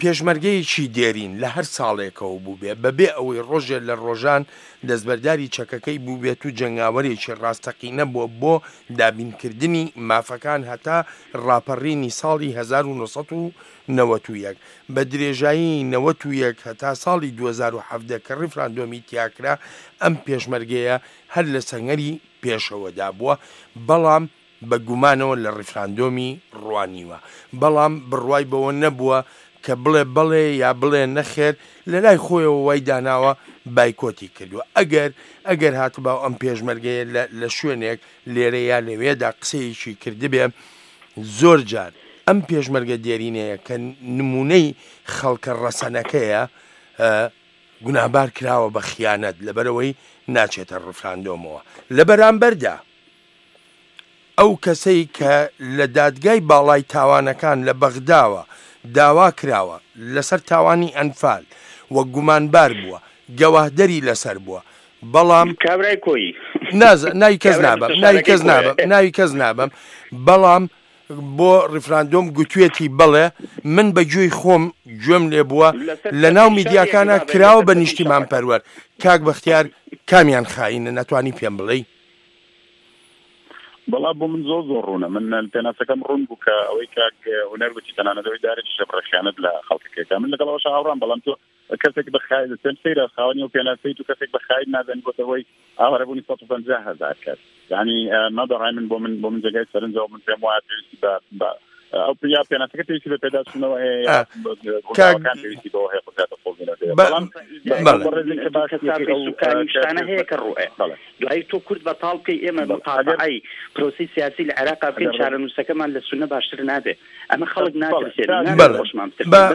پێشمەرگەیەکی دێرین لە هەر ساڵێکەوە بوو بێ بەبێ ئەوەی ڕۆژێ لە ڕۆژان دەستبەرداری چەکەکەی بوو بێت و جەنگاوەرێکی ڕاستەقینە بووە بۆ دابینکردنی مافەکان هەتا ڕاپەڕینی ساڵی هەزار و نۆسەد و نەوەت و یەک بە درێژایی نەوەت و یەک هەتا ساڵی دوو هەزار و حەڤدە کە ڕیفراندۆمی تیاکرا ئەم پێشمەرگەیە هەر لە سەنگەری پێشەوەدا بووە بەڵام بە گومانەوە لە ڕیفراندۆمی ڕوانیوە بەڵام بڕوای بەوە نەبووە کە بڵێ بڵێ یا بڵێ نەخێر لە لای خۆیەوە وای داناوە بایکۆتی کردووە ئەگەر ئەگەر هاتباو ئەم پێشمەرگەیە لە شوێنێک لێرە یا لەوێدا قسەیەکی کردبێ زۆر جار ئەم پێشمەرگە دێرینەیە کە نمونەی خەڵکە ڕەسەنەکەیە گونابار کراوە بە خیانەت لەبەرەوەی ناچێتە ڕیفراندۆمەوە لە بەرامبەردا ئەو کەسەی کە لە دادگای باڵای تاوانەکان لە بەغداوە داوا کراوە لەسەر تاوانی ئەنفال وە گومانبار بووە گەواهدەری لەسەر بووە بەڵام کابرای کۆی ناوی کەس نابم ناوی کەس نابم ناوی کەس نابم بەڵام بۆ ڕیفراندۆم گوتوێتی بڵێ من بەگوێی خۆم گوێم لێ بووە لە ناو میدیاکانە کراوە بە نیشتیمان پەروەر کاک بەختیار کامیان خاینە نەتوانی پێم بڵێ بەڵا بۆ من زۆر زۆر ڕوونە من پێناسەکەم ڕوون بوو کە ئەوەی کاک هونەرگوتی تەنانەتەوەی دارێکی شەڕەخیانەت لە خەڵکەکەیەکە من لەگەڵەوەش هاوڕام بەڵام تۆ کەسێک بەخای دەچێن سەیرە خاوەنی و پێناسەی تو کەسێک بەخای نازانی بۆتەوەی ئاوارەبوونی سەد و پەنجا هەزار کەس یعنی مەدەڕای من بۆ من بۆ من جێگای سەرنجەوە من پێم وایە پێویستی بە ئەو یا پێناسەکە پێویستی بە پێداچوونەوە هەیە کاکان پێویستی بەوە هەیە خۆزیاتە خۆزیاتە بەڵام شتانە هەیە کە ڕوئێ دوایی تۆ کورد بە تاڵ بکەی ئێمە بە قاطعی پرۆسی سیاسی لە عێراقا بکەین چارەنووسەکەمان لە سونە باشتر نابێ ئەمە خەڵک ناترسێت خۆشمان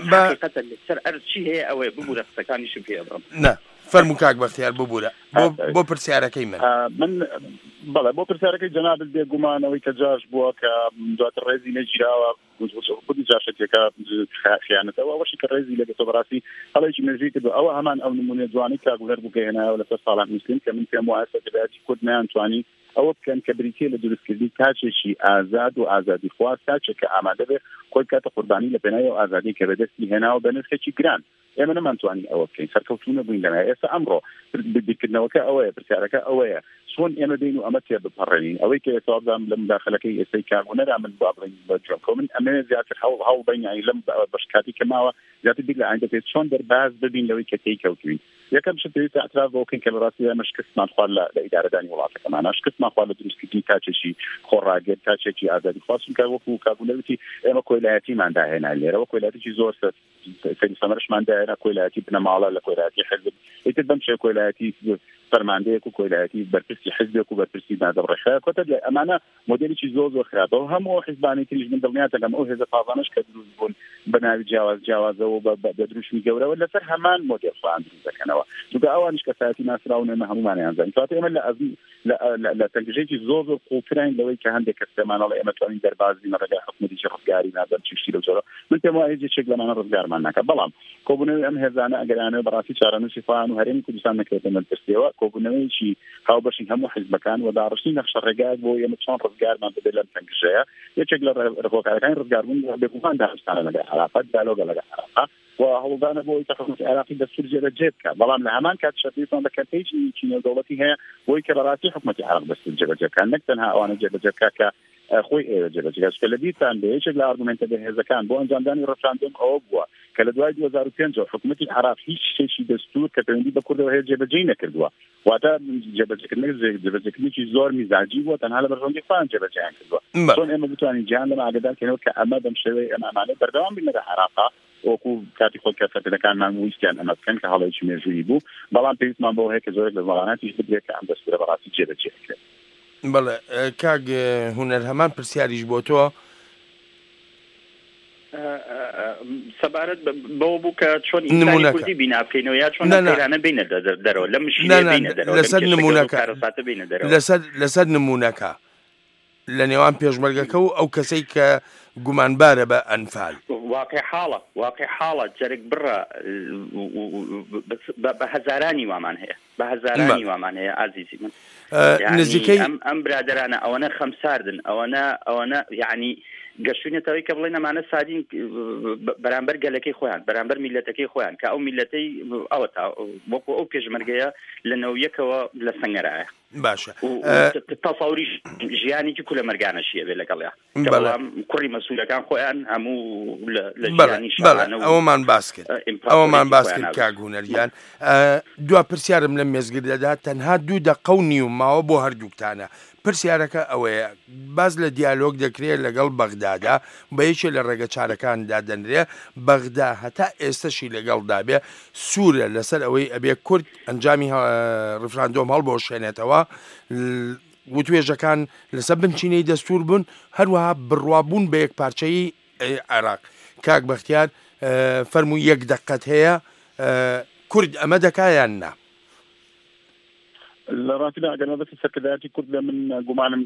بتر لەسەر ئەرز چی هەیە ئەوەیە ببوورە قسەکانیشم پێ بڕم نا فەرموو کاک بەختیار ببوورە بۆ پرسیارەکەی من من بەڵێ بۆ پرسیارەکەی جەنابت بێگومانەوەی کە جاش بووە کە دواتر ڕێزی نەگیراوە خودی جاشێتێکە خیانەتەوە ئەوەشی کە ڕێزی لەگەتۆ بەڕاستی هەڵێکی مێژووی کردو ئەوە هەمان ئەو نمونێ جوانی کاگولەر بووکەهێنایەوە لەسەر ساڵات نووسین کە من پێم وایە سەرکردایەتی کورد نەیانتوانی ئەوە بکەن کە بریتیە لە دروستکردنی تاچێکی ئازاد و ئازادی خواز تاچێک کە ئامادە بێ خۆی کاتە قوربانی لە پێناوی و ئازادی کە بەدەستی هێناوە بە نرخێکی گران ئێمە نەمانتوانی ئەوە بکەین سەرکەوتوونە بووین لەمە ئێستا ئەمڕۆ بیرکردنەوەکە ئەوەیە پرسیارەکە ئەوەیە چۆن ئێمە دێن و ئەمە تێ بپەڕێنین ئەوەی کە ئێستا لە مداخلەکەی ئێستای کاربوونەرا من با بڵین بە جۆکۆ من ئەمە زیاتر هەوڵ هەوڵ بەینایی لەم بەشکاتی کە ماوە زیاتر بیر لە ئایندا پێ چۆن دەرباز ببین لەوەی کە تێی کەوتوین یەکەم شت پێویستە اعتراف بۆکەین کە بەڕاستی ئێمە شکستمان خوارد لە ئیدارەدانی وڵاتەکەمانە شکستمان خوارد لە دروستکردنی تاچێکی خۆڕاگەر تاچێکی ئازادی خواستن کە وەکو کابوونەوتی ئێمە کۆیلایەتیمان داهێنا لێرەوە کۆیلایەتێکی زۆر سەری سەمەرشمان داهێنا کۆیلایەتی بنەماڵە لە کۆیلایەتی حزب ئیتر بەم شێ کۆیلایەتی فەرماندەیەک و کۆیلایەتی بەرپرسی حزبێک و بەرپرسی نادەڕێخە کۆتە ئەمانە مۆدێلێکی زۆر زۆر خراپەوە هەموو حیزبانی تریش من دڵنیاتەکەم ئەو هێزە تازانش کە دروست بوون بە ناوی جیاواز جیاوازەوە بە دروشمی گەورەوە لەسەر هەمان مۆدێل خۆیان دروست دەکەنەوە دوگە ئەوانش کەسایەتی ناسراون ئێمە هەمومانیان زانین کاتە ئێمە لە ئەزی لە تەنگژێکی زۆر زۆر قوڵترین لەوەی کە هەندێک کەسێمانەڵە ئێمە توانین دەرباز بین ڕێگای حکومەتیی ڕزگاری نازانم چی لەو جۆرە من پێم وایە هیچێک لەمانە ڕزگارمان ناکە بەڵام کۆبوونەوەی ئەم هێزانە ئەگەرانەوە بەڕاستی چارەنووسی خۆیان و هەرێمی کوردستان نەکرێتە مەترسیەوە کۆبوونەوەیکی هاوبەشی هەموو حیزبەکان و داڕشتی نەخشە ڕێگایەک بۆ ئێمە چۆن ڕزگارمان بدەێت لەم تەنگژەیە یەکێک لە ڕێکۆکارەکانی ڕزگاربوون بێگومان داهستانە لەگەڵ عراقات دالۆگە لەگەڵ عراق و هەوڵدانە بۆی کە حکومەتی عراقی دەستور جێبەجێ بکات بەڵام لە هەمان کات شەرطیتان بە کەرتێکی چینەوەدەوڵەتی هەیە بۆی کە بەڕاستی حکومەتی عراق دەستور جێبەجێ بکات نەک تەنها ئەوانە جێبەجێ بکات کە خۆی ئێوە جێبەجێ کە لە دیتان بێ یەکێک لە ئارگومنتە بەهێزەکان بۆ ئەنجامدانی ڕەفراندۆم ئەوە بووە کە لە دوای دوو هەزار و پێنج حکومەتی عراق هیچ شتێکی دەستور کە پەیوەندی بە کوردەوە هەیە جێبەجێ نەکردووە واتە جێبەجێکردنەوەی جێبەجێکردنێکی زۆر میزاجی بووە تەنها لە بەرژەوەندی خۆیان جێبەجێیان کردووە چۆن ئێمە بتوانین جیهان لەمە ئاگادارکەینەوە کە ئەمە بەم شێوەیە ئەمانە بەردەوام بین لە عراقا وەکو کاتی خۆی کەسەتەکانمان ویستیان ئەمە بکەن کە هەڵەیەکی مێژووی بوو بەڵام پێویستمان بۆ هەیە کە زۆرێک لە وەڵاناتیش بدرێت کە ئەم دەستورە بەڕاستی جێبەجێ بکرێت بەڵێ کاک هونەر هەمان پرسیاریش بۆ تۆ سەبارەت بەوە بوو کە چۆن ئینسانی کوردی بینا بکەینەوە یا چۆن قەیرانە بینە دەرەوە لە مشکلە بینە دەرەوە لەسەر نمونەکە لەسەر نمونەکە لە نێوان پێشمەرگەکە و ئەو کەسەی کە گومانبارە بە ئەنفال واقع حاڵە واقع حاڵە جەرێک بڕە بە هەزارانی وامان هەیە بە هەزارانی وامان هەیە ئازیزی من نزیکەی ئەم برادرانە ئەوەنە خەمساردن ئەوەنە ئەوەنە یعنی گەشتێتەوەی کە بڵێن ئەمانە سادین بەرامبەر گەلەکەی خۆیان بەرامبەر میلەتەکەی خۆیان کە ئەو میلەتەی ئەوە تا وەکو ئەو پێشمەرگەیە لە نەویەکەوە لە سنگەرایە باشە تەفاوری ژیانێکی کولە مەرگانەشیە بێ لەگەڵیا بەڵام کوڕی مەسوولەکان خۆیان هەموو لە ژیانی ئەوەمان باس کرد ئەوەمان باس کرد کاگونەریان دوا پرسیارم لە مێزگردەدا تەنها دوو دەقە و نیو ماوە بۆ هەردووکتانە پرسیارەکە ئەوەیە باز لە دیالۆگ دەکرێت لەگەڵ بەغدادا بە یەکێ لە ڕێگە چارەکاندا دەنرێ بەغدا هەتا ئێستاشی لەگەڵدا بێ سوورە لەسەر ئەوەی ئەبێ کورد ئەنجامی ڕفراندۆم هەڵبۆشێنێتەوە وتوێژەکان لەسەر بنچینەی دەستور بوون هەروەها بڕوابوون بە یەک پارچەی عێراق کاک بەختیار فەرمووی یەک دەقەت هەیە کورد ئەمە دەکایان نا لە ڕاستیدا ئەگەر بەس سەرکردایەتی کورد لە من گومانم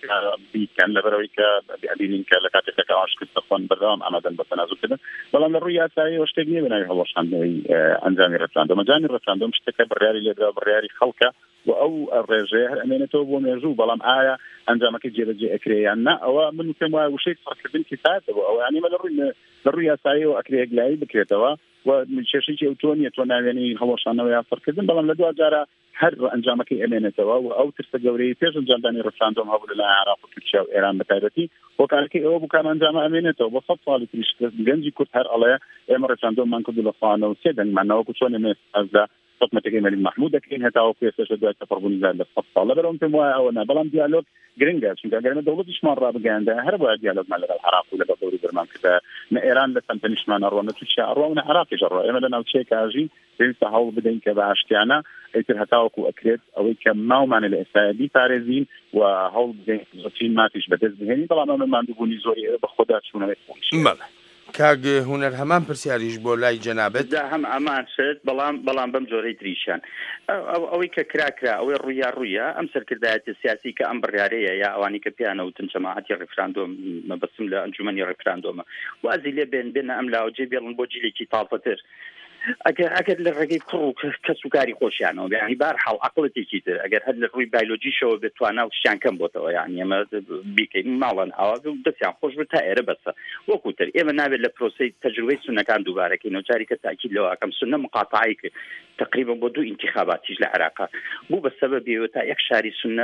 بیکەن لەبەرەوەی کە بیعدینین کە لە کاتێکەکە ئاشکرد دەخۆن بەردەوام ئامادەن بە تەنازولکردن بەڵام لە ڕووی یاساییەوە شتێک نییە بەناوی هەڵوەشاندنەوەی ئەنجامی ڕەفراندۆم ئەنجامی ڕەفراندۆم شتێکە بڕیاری لێدرا بڕیاری خەڵکە و ئەو ڕێژەیە هەر ئەمێنێتەوە بۆ مێژوو بەڵام ئایا ئەنجامەکەی جێبەجێ ئەکرێ یان نا ئەوە من پێم وایە وشەی سەرکردن کفایەتەوە ئەوە یانیمە لە ڕووی لە ڕووی یاساییەوە ئەکرێ یەکلایی بکرێتەوە و کێشەیەکی ئەو تۆ نییە تۆ ناوێنی هەڵوەشانەوە یا سەرکردن بەڵام لە دوا جارە هەر ئەنجامەکەی ئەمێنێتەوە و ئەو ترسە گەورەی پێش ئەنجامدانی ڕەفراندۆم هەبوو لە عێراق و تورکیا و ئێران بەتایبەتی هۆکارەکەی ئەوە بوو کە ئەنجامە ئەمێنێتەوە بە سەد ساڵی تریش گەنجی کورد هەر ئەڵەیە ئێمە ڕەفراندۆممان کردو لە خانەوە سێ دەنگمانەوەکو چۆن ئێمە ئەزدا حکومەتەکەی مەلک محمود دەکەین هەتاوە پێشەش دوای تەفەڕبوونی زاد لە سەد ساڵ لەبەرەوەم پێم وایە ئەوە نا بەڵام دیالۆگ گرنگە چونکە ئەگەرمە دەوڵەتیشمان ڕابگەیاندە هەر بۆیە دیالۆگمان لەگەڵ عێراق و لەگەڵ دەوری بەرمان کردە نە ئێران لە تەمتەنیشمان ئەڕوا نە تورکیا ئەڕوا و نە عێراقیش ئەڕوا ئێمە لە ناوچەیەکە ئاژین پێویستە هەوڵ بدەین کە بە ئاشتیانە ئیتر هەتاوەکو ئەکرێت ئەوەی کە ماومانە لە ئێستاە بیپارێزین و هەوڵ بدەین زۆرین ماتیش بەدەست بهێنین بەڵام ئەمە ماندووبوونی زۆری بە خۆدا چوونەوەی خۆشی کاگ هونەر هەمان پرسیاریش بۆ لای جەنابەت هەم ئەمان شت بەڵام بەڵام بەم جۆرەی تریشان ئەوەی کە کراکرا ئەوەی ڕوویا ڕوویە ئەم سەرکردایەتی سیاسی کە ئەم بڕیارەیە یا ئەوانی کە پیانەوتن جەماعەتی ڕێفراندۆم مەبەستم لە ئەنجومەنی ڕێفراندۆمە وازی لێ بێن بێنە ئەم لاوجێ بێڵن بۆ جیلێکی تاڵپەتر ئەگەر ئەگەر لە ڕێگەی کوڕ و کەس و کاری خۆشیانەوە یعنی بارحاڵ عەقڵێکی تر ئەگەر هەر لە ڕووی بایۆلۆجیشەوە بێت توانە و شتیان کەم بۆتەوە یعنی ئەمە بیکەین ماڵن ئاوا دەستیان خۆش بێت تا ئێرە بەسە وەکوتر ئێمە نابێت لە پرۆسەی تەجروبەی سونەکان دووبارەکەینەوە جاری کە تاکید لەوە ئەکەم سونە مقاتعی کرد تقریبا بۆ دوو انتخاباتیش لە عێراق بوو بە سەبەبیەوە تا یەک شاری سونە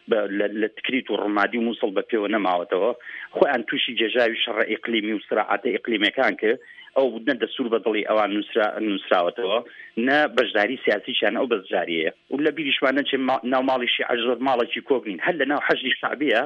لە تکریت و ڕمادی و مووسڵ بە پێوە نەماوەتەوە خۆیان تووشی جێژاوی شەڕە ئیقلیمی و سراعاتە ئیقلیمەکان کرد ئەو نە دەستور بەدڵی ئەوان نووسراوەتەوە نە بەشداری سیاسیشان ئەو بەشداریەیە و لە بیریشمانە چ ناو ماڵیشی عەجزۆر ماڵێکی کۆبنین هەر لە ناو حەشری شعبیە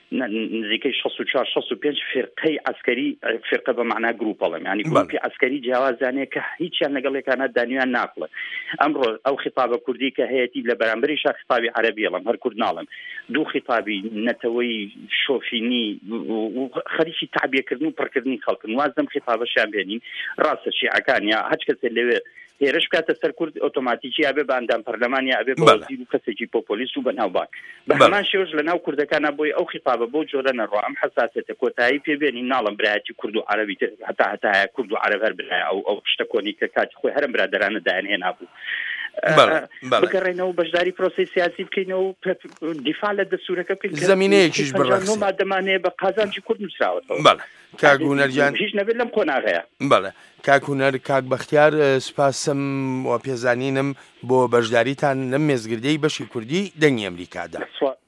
نزیکەی شەست و چوار شەست و پێنج فرقەی عەسکەری فرقە بە معنای گروپەڵم ینی گروپی عەسکەری جیاوازانەیە کە هیچیان لەگەڵ یەکانە دانیویان ناکڵێ ئەمڕۆ ئەو خیتابە کوردی کە هەیەی لە بەرامبەری شا خیتابی عەرەبیەڵم هەر کورد ناڵم دوو خیتابی نەتەوەی شۆفینی و خەریکی تعبیەکردن و پڕکردنی خەڵکن وازدەم خیتابەشیان بێنین ڕاستە شیعەکان یا هەچ کەسێک لەوێ هێرش کاتە سەر کورد ئۆتۆماتیکی ئەبێ بە ئەندام پەرلەمانی ئەبێ بە وەزیر و کەسێکی پۆپۆلیس و بەناوبانگ بە هەمان شێوەش لە ناو کوردەکانە بۆی ئەو خیتابە بۆ جۆرە نەڕوا ئەم حەساسیەتە کۆتایی پێبێنی ناڵم برایەتی کورد و عەرەبی تر هەتا هەتایە کورد و عەرەب هەر برایە ئەو ئەو شتە کۆنی کە کاتی خۆی هەرم برادەرانە دایانهێنا بوو بگەڕێنەوە بەشداری پرۆسی سیاسی بکەینەوە دیفاع لە دەستورەکە بکەین زمینەیەکیش بڕەخسێ مادەمانەیە بە قازانجی کورد نووسراوەتەوە بەڵێ کاک هونەرجان هیچ نەبێت لەم قۆناغەیە بەڵێ کاک هونەر کاک بەختیار سپاسم و پێزانینم بۆ بەشداریتان لەم مێزگردەی بەشی کوردی دەنگی ئەمریکادا